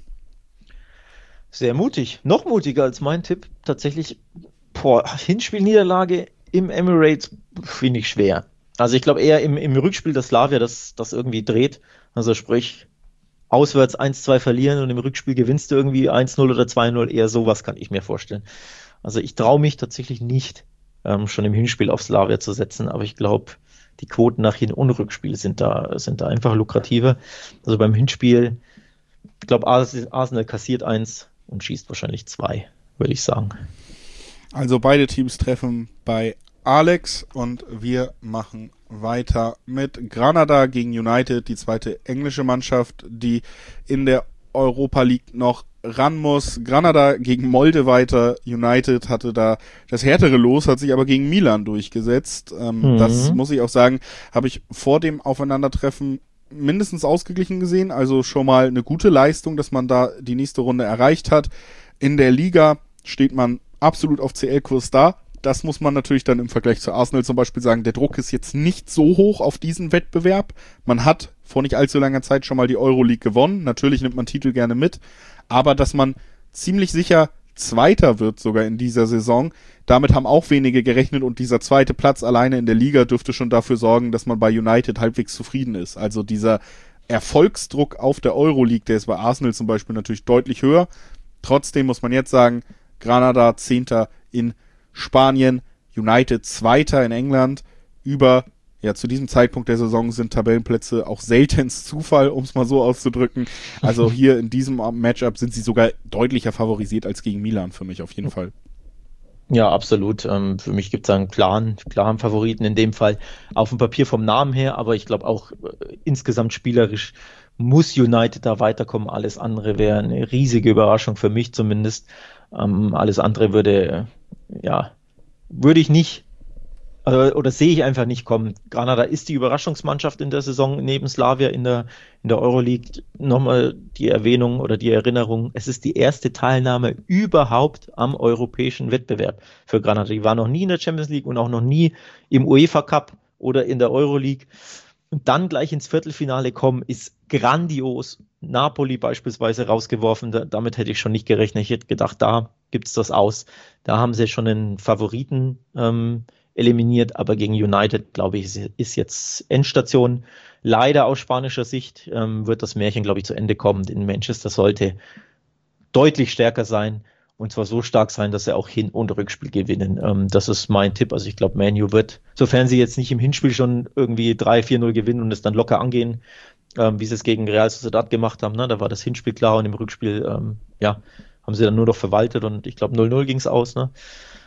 Sehr mutig. Noch mutiger als mein Tipp. Tatsächlich, boah, Hinspielniederlage im Emirates finde ich schwer. Also ich glaube eher im, im Rückspiel, dass Slavia das, das irgendwie dreht. Also sprich, auswärts eins zwei verlieren und im Rückspiel gewinnst du irgendwie eins null oder zwei null. Eher sowas kann ich mir vorstellen. Also ich traue mich tatsächlich nicht, ähm, schon im Hinspiel auf Slavia zu setzen. Aber ich glaube, die Quoten nach Hin- und Rückspiel sind da, sind da einfach lukrativer. Also beim Hinspiel, ich glaube, Arsenal kassiert eins und schießt wahrscheinlich zwei, würde ich sagen. Also beide Teams treffen bei Alex und wir machen weiter mit Granada gegen United, die zweite englische Mannschaft, die in der Europa League noch ran muss. Granada gegen Molde weiter. United hatte da das härtere Los, hat sich aber gegen Milan durchgesetzt. Ähm, mhm. Das muss ich auch sagen, habe ich vor dem Aufeinandertreffen mindestens ausgeglichen gesehen, also schon mal eine gute Leistung, dass man da die nächste Runde erreicht hat. In der Liga steht man absolut auf C L-Kurs da. Das muss man natürlich dann im Vergleich zu Arsenal zum Beispiel sagen, der Druck ist jetzt nicht so hoch auf diesen Wettbewerb. Man hat vor nicht allzu langer Zeit schon mal die Euroleague gewonnen. Natürlich nimmt man Titel gerne mit, aber dass man ziemlich sicher Zweiter wird sogar in dieser Saison, damit haben auch wenige gerechnet und dieser zweite Platz alleine in der Liga dürfte schon dafür sorgen, dass man bei United halbwegs zufrieden ist. Also dieser Erfolgsdruck auf der Euroleague, der ist bei Arsenal zum Beispiel natürlich deutlich höher. Trotzdem muss man jetzt sagen, Granada Zehnter in Spanien, United Zweiter in England. Über, ja, zu diesem Zeitpunkt der Saison sind Tabellenplätze auch seltenst Zufall, um es mal so auszudrücken. Also hier in diesem Matchup sind sie sogar deutlicher favorisiert als gegen Milan für mich auf jeden Fall. Ja, absolut. Ähm, für mich gibt es einen klaren, klaren Favoriten in dem Fall auf dem Papier vom Namen her, aber ich glaube auch äh, insgesamt spielerisch muss United da weiterkommen. Alles andere wäre eine riesige Überraschung für mich zumindest. Ähm, alles andere würde, äh, ja, würde ich nicht oder, oder sehe ich einfach nicht kommen. Granada ist die Überraschungsmannschaft in der Saison neben Slavia in der, in der Euroleague. Nochmal die Erwähnung oder die Erinnerung, es ist die erste Teilnahme überhaupt am europäischen Wettbewerb für Granada. Die war noch nie in der Champions League und auch noch nie im UEFA Cup oder in der Euroleague. Und dann gleich ins Viertelfinale kommen, ist grandios. Napoli beispielsweise rausgeworfen, da, damit hätte ich schon nicht gerechnet. Ich hätte gedacht, da gibt es das aus. Da haben sie schon einen Favoriten ähm, eliminiert, aber gegen United, glaube ich, ist jetzt Endstation. Leider aus spanischer Sicht ähm, wird das Märchen, glaube ich, zu Ende kommen, denn Manchester sollte deutlich stärker sein und zwar so stark sein, dass sie auch Hin- und Rückspiel gewinnen. Ähm, das ist mein Tipp. Also ich glaube, Man U wird, sofern sie jetzt nicht im Hinspiel schon irgendwie drei vier null gewinnen und es dann locker angehen, ähm, wie sie es gegen Real Sociedad gemacht haben, ne? Da war das Hinspiel klar und im Rückspiel, ähm, ja, haben sie dann nur noch verwaltet und ich glaube null null ging es aus. Ne?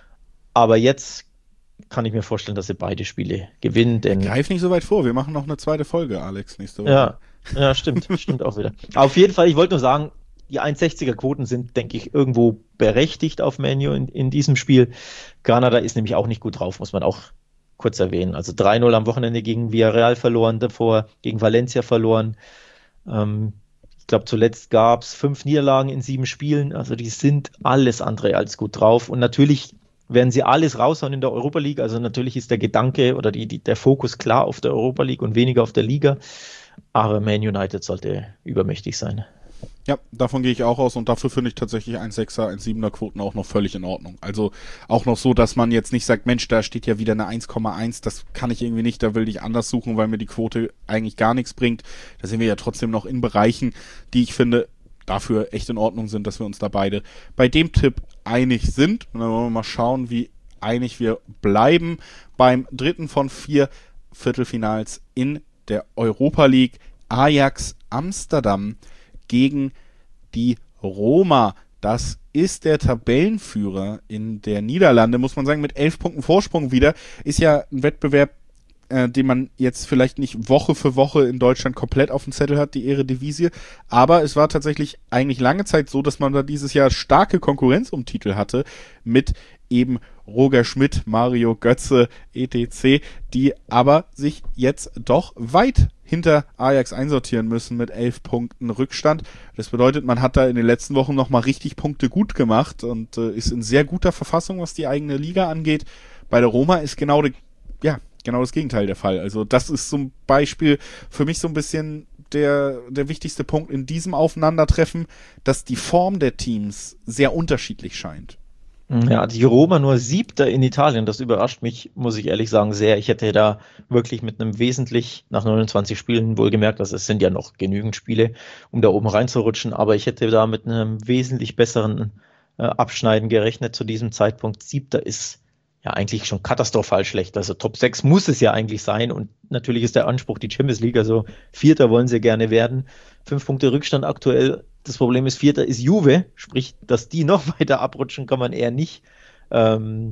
Aber jetzt kann ich mir vorstellen, dass sie beide Spiele gewinnen. Denn greif nicht so weit vor, wir machen noch eine zweite Folge, Alex, nächste Woche. Ja, ja, stimmt, stimmt auch wieder. Auf jeden Fall, ich wollte nur sagen, die eins Komma sechziger Quoten sind, denke ich, irgendwo berechtigt auf Man U in, in diesem Spiel. Granada ist nämlich auch nicht gut drauf, muss man auch kurz erwähnen. Also drei null am Wochenende gegen Villarreal verloren, davor gegen Valencia verloren. Ähm, ich glaube, zuletzt gab es fünf Niederlagen in sieben Spielen. Also die sind alles andere als gut drauf. Und natürlich werden sie alles raushauen in der Europa League. Also natürlich ist der Gedanke oder die, die, der Fokus klar auf der Europa League und weniger auf der Liga. Aber Man United sollte übermächtig sein. Ja, davon gehe ich auch aus und dafür finde ich tatsächlich eins Komma sechser, eins Komma siebener Quoten auch noch völlig in Ordnung. Also auch noch so, dass man jetzt nicht sagt, Mensch, da steht ja wieder eine eins Komma eins, das kann ich irgendwie nicht, da will ich anders suchen, weil mir die Quote eigentlich gar nichts bringt. Da sind wir ja trotzdem noch in Bereichen, die ich finde, dafür echt in Ordnung sind, dass wir uns da beide bei dem Tipp einig sind. Und dann wollen wir mal schauen, wie einig wir bleiben beim dritten von vier Viertelfinals in der Europa League. Ajax Amsterdam gegen die Roma. Das ist der Tabellenführer in der Niederlande, muss man sagen, mit elf Punkten Vorsprung wieder. Ist ja ein Wettbewerb, äh, den man jetzt vielleicht nicht Woche für Woche in Deutschland komplett auf dem Zettel hat, die Eredivisie. Aber es war tatsächlich eigentlich lange Zeit so, dass man da dieses Jahr starke Konkurrenz um Titel hatte mit eben Roger Schmidt, Mario Götze, et cetera, die aber sich jetzt doch weit hinter Ajax einsortieren müssen mit elf Punkten Rückstand. Das bedeutet, man hat da in den letzten Wochen nochmal richtig Punkte gut gemacht und äh, ist in sehr guter Verfassung, was die eigene Liga angeht. Bei der Roma ist genau, die, ja, genau das Gegenteil der Fall. Also das ist so ein Beispiel für mich so ein bisschen der, der wichtigste Punkt in diesem Aufeinandertreffen, dass die Form der Teams sehr unterschiedlich scheint. Ja, die Roma nur Siebter in Italien, das überrascht mich, muss ich ehrlich sagen, sehr. Ich hätte da wirklich mit einem wesentlich, nach neunundzwanzig Spielen wohlgemerkt, dass es sind ja noch genügend Spiele, um da oben reinzurutschen, aber ich hätte da mit einem wesentlich besseren äh, Abschneiden gerechnet zu diesem Zeitpunkt. Siebter ist ja eigentlich schon katastrophal schlecht, also Top sechs muss es ja eigentlich sein und natürlich ist der Anspruch die Champions League, also Vierter wollen sie gerne werden. Fünf Punkte Rückstand aktuell. Das Problem ist, Vierter ist Juve, sprich, dass die noch weiter abrutschen, kann man eher nicht, ähm,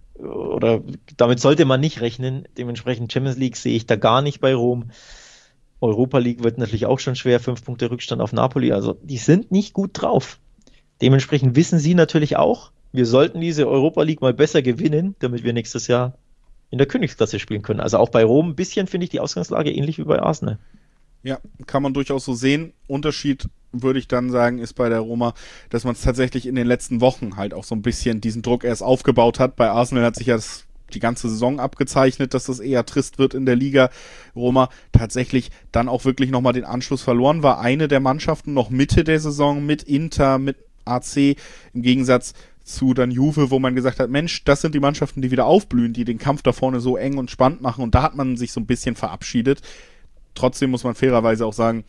oder damit sollte man nicht rechnen. Dementsprechend Champions League sehe ich da gar nicht bei Rom. Europa League wird natürlich auch schon schwer, fünf Punkte Rückstand auf Napoli, also die sind nicht gut drauf. Dementsprechend wissen sie natürlich auch, wir sollten diese Europa League mal besser gewinnen, damit wir nächstes Jahr in der Königsklasse spielen können. Also auch bei Rom ein bisschen finde ich die Ausgangslage ähnlich wie bei Arsenal. Ja, kann man durchaus so sehen. Unterschied, würde ich dann sagen, ist bei der Roma, dass man es tatsächlich in den letzten Wochen halt auch so ein bisschen diesen Druck erst aufgebaut hat. Bei Arsenal hat sich ja das, die ganze Saison abgezeichnet, dass das eher trist wird in der Liga. Roma tatsächlich dann auch wirklich nochmal den Anschluss verloren, war eine der Mannschaften noch Mitte der Saison mit Inter, mit A C, im Gegensatz zu dann Juve, wo man gesagt hat, Mensch, das sind die Mannschaften, die wieder aufblühen, die den Kampf da vorne so eng und spannend machen und da hat man sich so ein bisschen verabschiedet. Trotzdem muss man fairerweise auch sagen,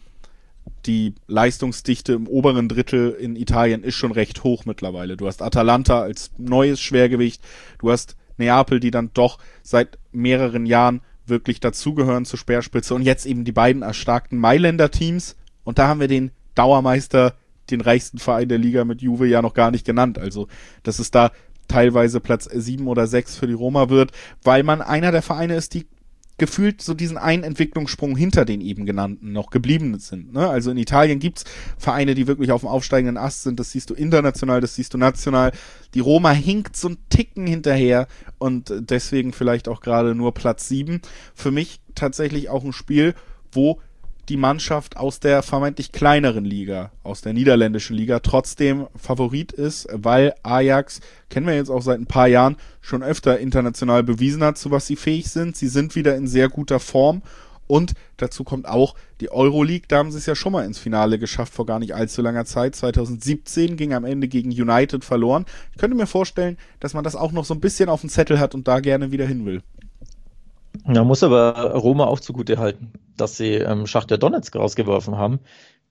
die Leistungsdichte im oberen Drittel in Italien ist schon recht hoch mittlerweile. Du hast Atalanta als neues Schwergewicht, du hast Neapel, die dann doch seit mehreren Jahren wirklich dazugehören zur Speerspitze und jetzt eben die beiden erstarkten Mailänder Teams und da haben wir den Dauermeister, den reichsten Verein der Liga mit Juve ja noch gar nicht genannt. Also, dass es da teilweise Platz sieben oder sechs für die Roma wird, weil man einer der Vereine ist, die gefühlt so diesen einen Entwicklungssprung hinter den eben genannten noch geblieben sind. Ne? Also in Italien gibt's Vereine, die wirklich auf dem aufsteigenden Ast sind. Das siehst du international, das siehst du national. Die Roma hinkt so einen Ticken hinterher und deswegen vielleicht auch gerade nur Platz sieben. Für mich tatsächlich auch ein Spiel, wo die Mannschaft aus der vermeintlich kleineren Liga, aus der niederländischen Liga, trotzdem Favorit ist, weil Ajax, kennen wir jetzt auch seit ein paar Jahren, schon öfter international bewiesen hat, zu was sie fähig sind. Sie sind wieder in sehr guter Form und dazu kommt auch die Euroleague, da haben sie es ja schon mal ins Finale geschafft vor gar nicht allzu langer Zeit. zwanzig siebzehn ging am Ende gegen United verloren. Ich könnte mir vorstellen, dass man das auch noch so ein bisschen auf dem Zettel hat und da gerne wieder hin will. Man muss aber Roma auch zugute halten, dass sie ähm, Schachtar Donetsk rausgeworfen haben.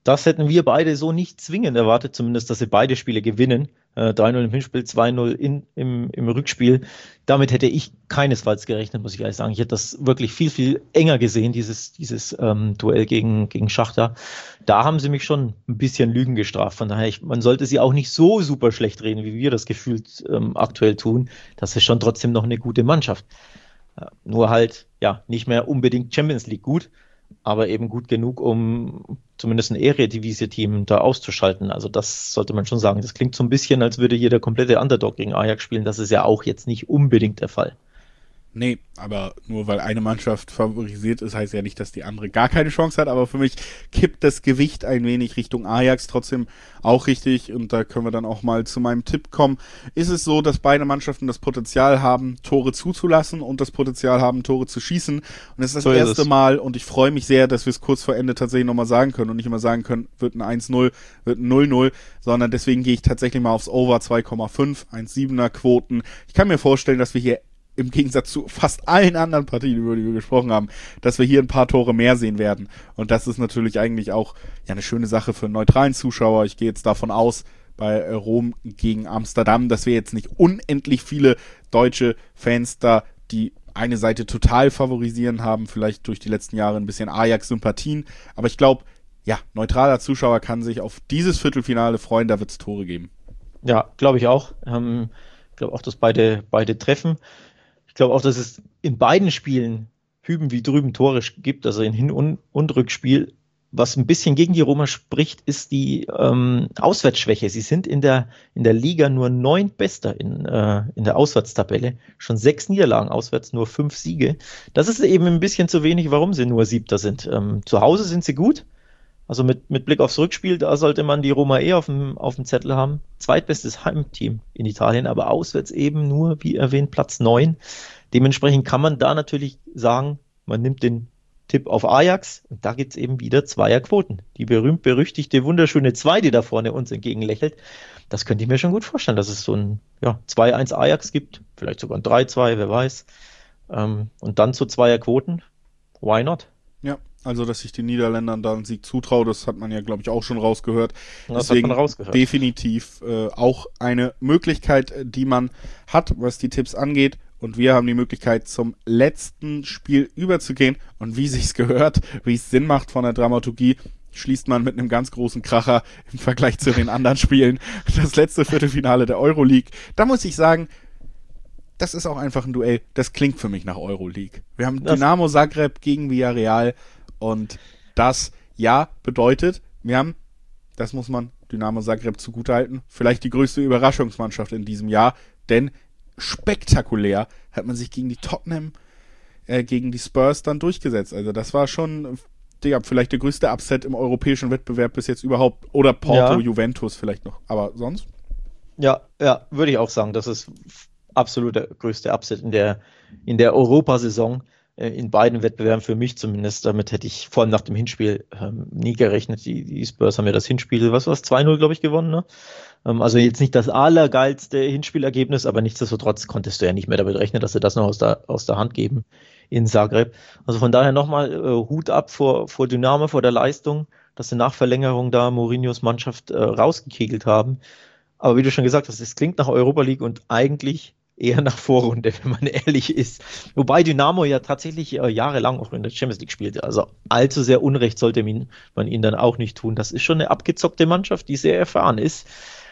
Das hätten wir beide so nicht zwingend erwartet, zumindest, dass sie beide Spiele gewinnen. Äh, drei null im Hinspiel, zwei null in, im, im Rückspiel. Damit hätte ich keinesfalls gerechnet, muss ich ehrlich sagen. Ich hätte das wirklich viel, viel enger gesehen, dieses, dieses ähm, Duell gegen, gegen Schachtar. Da haben sie mich schon ein bisschen Lügen gestraft. Von daher, ich, man sollte sie auch nicht so super schlecht reden, wie wir das gefühlt ähm, aktuell tun. Das ist schon trotzdem noch eine gute Mannschaft. Äh, nur halt, ja, nicht mehr unbedingt Champions League gut, aber eben gut genug, um zumindest ein Eredivisie-Team da auszuschalten. Also das sollte man schon sagen. Das klingt so ein bisschen, als würde hier der komplette Underdog gegen Ajax spielen. Das ist ja auch jetzt nicht unbedingt der Fall. Nee, aber nur weil eine Mannschaft favorisiert ist, heißt ja nicht, dass die andere gar keine Chance hat, aber für mich kippt das Gewicht ein wenig Richtung Ajax, trotzdem auch richtig, und da können wir dann auch mal zu meinem Tipp kommen. Ist es so, dass beide Mannschaften das Potenzial haben, Tore zuzulassen und das Potenzial haben, Tore zu schießen, und es ist das so erste ist Mal, und ich freue mich sehr, dass wir es kurz vor Ende tatsächlich nochmal sagen können und nicht immer sagen können, wird ein eins null, wird ein null null, sondern deswegen gehe ich tatsächlich mal aufs Over zwei Komma fünf, eins Komma siebener Quoten. Ich kann mir vorstellen, dass wir hier im Gegensatz zu fast allen anderen Partien, über die wir gesprochen haben, dass wir hier ein paar Tore mehr sehen werden. Und das ist natürlich eigentlich auch ja eine schöne Sache für einen neutralen Zuschauer. Ich gehe jetzt davon aus, bei Rom gegen Amsterdam, dass wir jetzt nicht unendlich viele deutsche Fans da, die eine Seite total favorisieren haben, vielleicht durch die letzten Jahre ein bisschen Ajax-Sympathien. Aber ich glaube, ja, neutraler Zuschauer kann sich auf dieses Viertelfinale freuen, da wird es Tore geben. Ja, glaube ich auch. Ähm, ich glaube auch, dass beide, beide treffen. Ich glaube auch, dass es in beiden Spielen hüben wie drüben Tore gibt, also in Hin- und, und Rückspiel. Was ein bisschen gegen die Roma spricht, ist die ähm, Auswärtsschwäche. Sie sind in der, in der Liga nur neuntbester in, äh, in der Auswärtstabelle. Schon sechs Niederlagen auswärts, nur fünf Siege. Das ist eben ein bisschen zu wenig, warum sie nur Siebter sind. Ähm, zu Hause sind sie gut. Also mit, mit Blick aufs Rückspiel, da sollte man die Roma eh auf dem, auf dem Zettel haben. Zweitbestes Heimteam in Italien, aber auswärts eben nur, wie erwähnt, Platz neun. Dementsprechend kann man da natürlich sagen, man nimmt den Tipp auf Ajax, und da gibt's eben wieder Zweierquoten. Die berühmt-berüchtigte, wunderschöne zwei, die da vorne uns entgegenlächelt. Das könnte ich mir schon gut vorstellen, dass es so ein ja, zwei eins Ajax gibt, vielleicht sogar ein drei zwei, wer weiß. Ähm, und dann zu Zweierquoten, why not? Ja, also dass sich den Niederländern da einen Sieg zutraut, das hat man ja, glaube ich, auch schon rausgehört. Das Deswegen hat man rausgehört. Definitiv äh, auch eine Möglichkeit, die man hat, was die Tipps angeht. Und wir haben die Möglichkeit, zum letzten Spiel überzugehen. Und wie sich's gehört, wie es Sinn macht von der Dramaturgie, schließt man mit einem ganz großen Kracher im Vergleich zu den anderen Spielen das letzte Viertelfinale der Euroleague. Da muss ich sagen, das ist auch einfach ein Duell, das klingt für mich nach Euroleague. Wir haben das Dynamo Zagreb gegen Villarreal, und das, ja, bedeutet, wir haben, das muss man Dynamo Zagreb zugutehalten, vielleicht die größte Überraschungsmannschaft in diesem Jahr, denn spektakulär hat man sich gegen die Tottenham, äh, gegen die Spurs dann durchgesetzt. Also das war schon, ja, vielleicht der größte Upset im europäischen Wettbewerb bis jetzt überhaupt. Oder Porto, ja. Juventus vielleicht noch. Aber sonst? Ja, ja, würde ich auch sagen. Das ist absolut der größte Upset in der, in der Europasaison. In beiden Wettbewerben für mich zumindest. Damit hätte ich vor allem nach dem Hinspiel ähm, nie gerechnet. Die, die Spurs haben ja das Hinspiel, was war es, zwei null, glaube ich, gewonnen. Ne? Ähm, also jetzt nicht das allergeilste Hinspielergebnis, aber nichtsdestotrotz konntest du ja nicht mehr damit rechnen, dass sie das noch aus der, aus der Hand geben in Zagreb. Also von daher nochmal äh, Hut ab vor, vor Dynamo, vor der Leistung, dass sie nach Verlängerung da Mourinhos Mannschaft äh, rausgekegelt haben. Aber wie du schon gesagt hast, es klingt nach Europa League und eigentlich eher nach Vorrunde, wenn man ehrlich ist. Wobei Dynamo ja tatsächlich äh, jahrelang auch in der Champions League spielte. Also allzu sehr Unrecht sollte man, man ihnen dann auch nicht tun. Das ist schon eine abgezockte Mannschaft, die sehr erfahren ist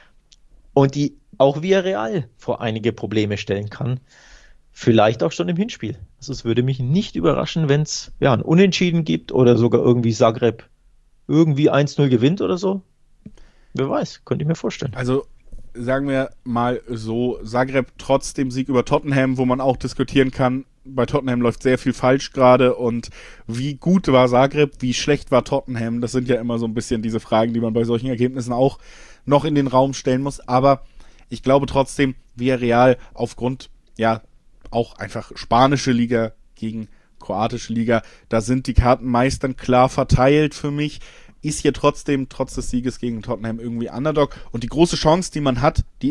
und die auch Villarreal vor einige Probleme stellen kann. Vielleicht auch schon im Hinspiel. Also es würde mich nicht überraschen, wenn es ja, ein Unentschieden gibt oder sogar irgendwie Zagreb irgendwie eins null gewinnt oder so. Wer weiß, könnte ich mir vorstellen. Also sagen wir mal so, Zagreb trotz dem Sieg über Tottenham, wo man auch diskutieren kann, bei Tottenham läuft sehr viel falsch gerade, und wie gut war Zagreb, wie schlecht war Tottenham, das sind ja immer so ein bisschen diese Fragen, die man bei solchen Ergebnissen auch noch in den Raum stellen muss, aber ich glaube trotzdem, Villarreal aufgrund, ja, auch einfach spanische Liga gegen kroatische Liga, da sind die Karten meist dann klar verteilt für mich, ist hier trotzdem, trotz des Sieges gegen Tottenham, irgendwie Underdog. Und die große Chance, die man hat, die ist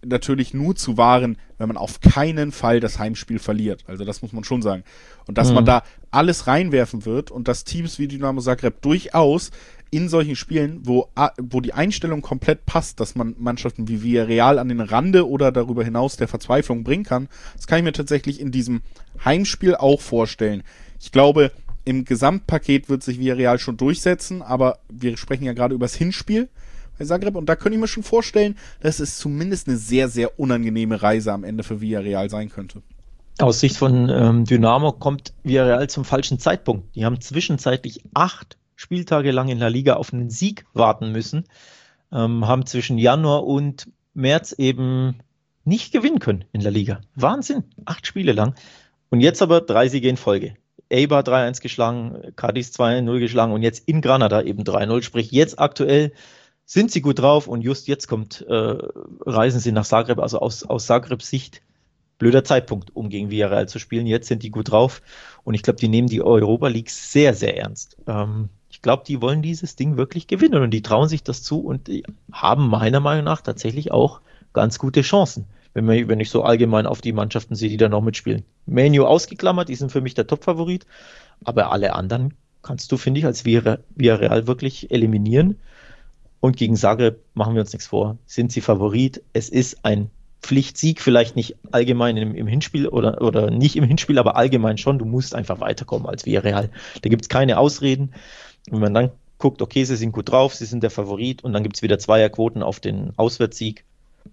natürlich nur zu wahren, wenn man auf keinen Fall das Heimspiel verliert. Also das muss man schon sagen. Und dass mhm. man da alles reinwerfen wird und dass Teams wie Dynamo Zagreb durchaus in solchen Spielen, wo, wo die Einstellung komplett passt, dass man Mannschaften wie Villarreal an den Rande oder darüber hinaus der Verzweiflung bringen kann, das kann ich mir tatsächlich in diesem Heimspiel auch vorstellen. Ich glaube, im Gesamtpaket wird sich Villarreal schon durchsetzen, aber wir sprechen ja gerade über das Hinspiel bei Zagreb und da könnte ich mir schon vorstellen, dass es zumindest eine sehr, sehr unangenehme Reise am Ende für Villarreal sein könnte. Aus Sicht von ähm, Dynamo kommt Villarreal zum falschen Zeitpunkt. Die haben zwischenzeitlich acht Spieltage lang in La Liga auf einen Sieg warten müssen, ähm, haben zwischen Januar und März eben nicht gewinnen können in La Liga. Wahnsinn, acht Spiele lang. Und jetzt aber drei Siege in Folge. Eibar drei eins geschlagen, Cadiz zwei null geschlagen und jetzt in Granada eben drei null. Sprich, jetzt aktuell sind sie gut drauf und just jetzt kommt, äh, reisen sie nach Zagreb, also aus, aus Zagrebs Sicht blöder Zeitpunkt, um gegen Villarreal zu spielen. Jetzt sind die gut drauf und ich glaube, die nehmen die Europa League sehr, sehr ernst. Ähm, ich glaube, die wollen dieses Ding wirklich gewinnen und die trauen sich das zu und die haben meiner Meinung nach tatsächlich auch ganz gute Chancen, wenn, man, wenn ich so allgemein auf die Mannschaften sehe, die da noch mitspielen. Man U ausgeklammert, die sind für mich der Top-Favorit, aber alle anderen kannst du, finde ich, als Villarreal wirklich eliminieren. Und gegen Zagreb, machen wir uns nichts vor, sind sie Favorit. Es ist ein Pflichtsieg, vielleicht nicht allgemein im, im Hinspiel oder, oder nicht im Hinspiel, aber allgemein schon. Du musst einfach weiterkommen als Villarreal. Da gibt es keine Ausreden. Wenn man dann guckt, okay, sie sind gut drauf, sie sind der Favorit und dann gibt es wieder Zweierquoten auf den Auswärtssieg,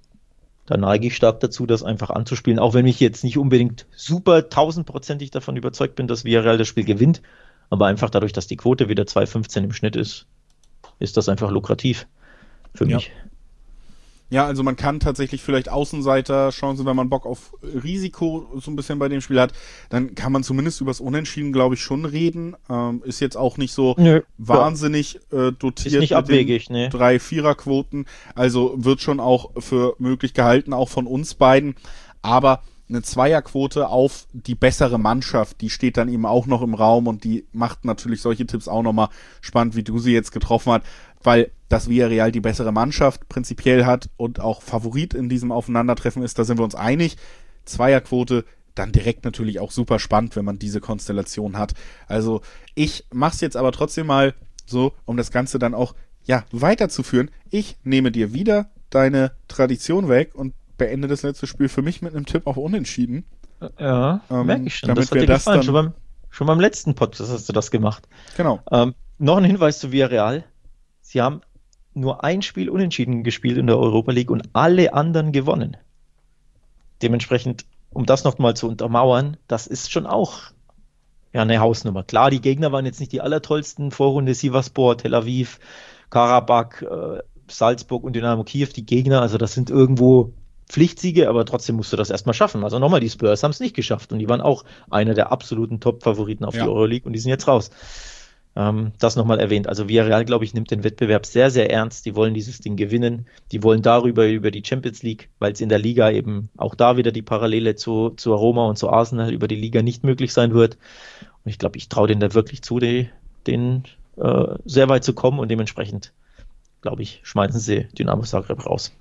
da neige ich stark dazu, das einfach anzuspielen, auch wenn ich jetzt nicht unbedingt super tausendprozentig davon überzeugt bin, dass Villarreal das Spiel gewinnt, aber einfach dadurch, dass die Quote wieder zwei fünfzehn im Schnitt ist, ist das einfach lukrativ für mich. Ja. Ja, also man kann tatsächlich vielleicht Außenseiter-Chancen, wenn man Bock auf Risiko so ein bisschen bei dem Spiel hat, dann kann man zumindest übers Unentschieden, glaube ich, schon reden. Ähm, ist jetzt auch nicht so Nö, wahnsinnig ja. äh, dotiert ist nicht abwegig, mit den ne? drei Viererquoten. Also wird schon auch für möglich gehalten, auch von uns beiden. Aber eine Zweierquote auf die bessere Mannschaft, die steht dann eben auch noch im Raum und die macht natürlich solche Tipps auch nochmal spannend, wie du sie jetzt getroffen hast, weil dass Villarreal die bessere Mannschaft prinzipiell hat und auch Favorit in diesem Aufeinandertreffen ist, da sind wir uns einig. Zweierquote dann direkt natürlich auch super spannend, wenn man diese Konstellation hat. Also ich mach's jetzt aber trotzdem mal so, um das Ganze dann auch ja weiterzuführen. Ich nehme dir wieder deine Tradition weg und beende das letzte Spiel für mich mit einem Tipp auf Unentschieden. Ja, ähm, merke ich schon. Damit das hat wir dir das gefallen. dann Schon beim, schon beim letzten Podcast hast du das gemacht. Genau. Ähm, noch ein Hinweis zu Villarreal. Sie haben nur ein Spiel unentschieden gespielt in der Europa League und alle anderen gewonnen. Dementsprechend, um das nochmal zu untermauern, das ist schon auch ja, eine Hausnummer. Klar, die Gegner waren jetzt nicht die allertollsten. Vorrunde Sivasspor, Tel Aviv, Karabakh, äh, Salzburg und Dynamo Kiew, die Gegner. Also das sind irgendwo Pflichtsiege, aber trotzdem musst du das erstmal schaffen. Also nochmal, die Spurs haben es nicht geschafft und die waren auch einer der absoluten Top-Favoriten auf ja. die Euroleague und die sind jetzt raus. Ähm, das nochmal erwähnt. Also Villarreal, glaube ich, nimmt den Wettbewerb sehr, sehr ernst. Die wollen dieses Ding gewinnen. Die wollen darüber über die Champions League, weil es in der Liga eben auch da wieder die Parallele zu, zu Roma und zu Arsenal über die Liga nicht möglich sein wird. Und ich glaube, ich traue denen da wirklich zu, die, denen äh, sehr weit zu kommen und dementsprechend, glaube ich, schmeißen sie Dynamo Zagreb raus.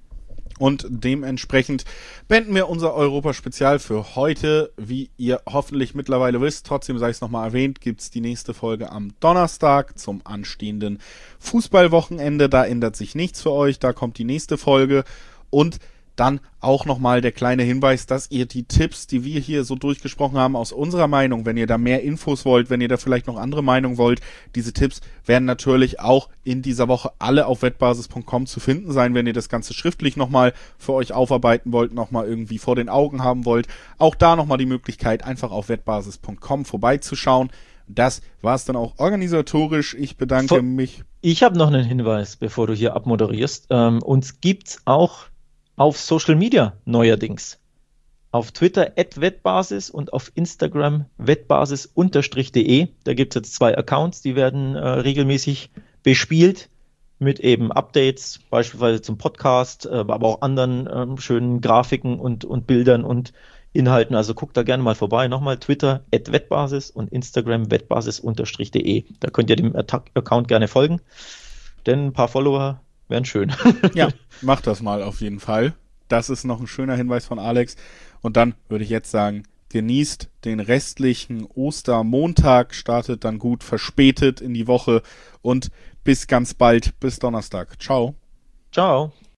Und dementsprechend beenden wir unser Europa-Spezial für heute. Wie ihr hoffentlich mittlerweile wisst, trotzdem sei es nochmal erwähnt, gibt's die nächste Folge am Donnerstag zum anstehenden Fußballwochenende. Da ändert sich nichts für euch, da kommt die nächste Folge. Und dann auch nochmal der kleine Hinweis, dass ihr die Tipps, die wir hier so durchgesprochen haben, aus unserer Meinung, wenn ihr da mehr Infos wollt, wenn ihr da vielleicht noch andere Meinung wollt, diese Tipps werden natürlich auch in dieser Woche alle auf wettbasis punkt com zu finden sein, wenn ihr das Ganze schriftlich nochmal für euch aufarbeiten wollt, nochmal irgendwie vor den Augen haben wollt. Auch da nochmal die Möglichkeit, einfach auf wettbasis punkt com vorbeizuschauen. Das war es dann auch organisatorisch. Ich bedanke vor, mich. Ich habe noch einen Hinweis, bevor du hier abmoderierst. Ähm, uns gibt's auch auf Social Media neuerdings. Auf Twitter at wettbasis und auf Instagram wettbasis-de. Da gibt es jetzt zwei Accounts, die werden äh, regelmäßig bespielt mit eben Updates, beispielsweise zum Podcast, äh, aber auch anderen äh, schönen Grafiken und, und Bildern und Inhalten. Also guckt da gerne mal vorbei. Nochmal Twitter at wettbasis und Instagram wettbasis-de. Da könnt ihr dem Account gerne folgen, denn ein paar Follower wären schön. Ja, macht das mal auf jeden Fall. Das ist noch ein schöner Hinweis von Alex. Und dann würde ich jetzt sagen, genießt den restlichen Ostermontag, startet dann gut verspätet in die Woche und bis ganz bald, bis Donnerstag. Ciao. Ciao.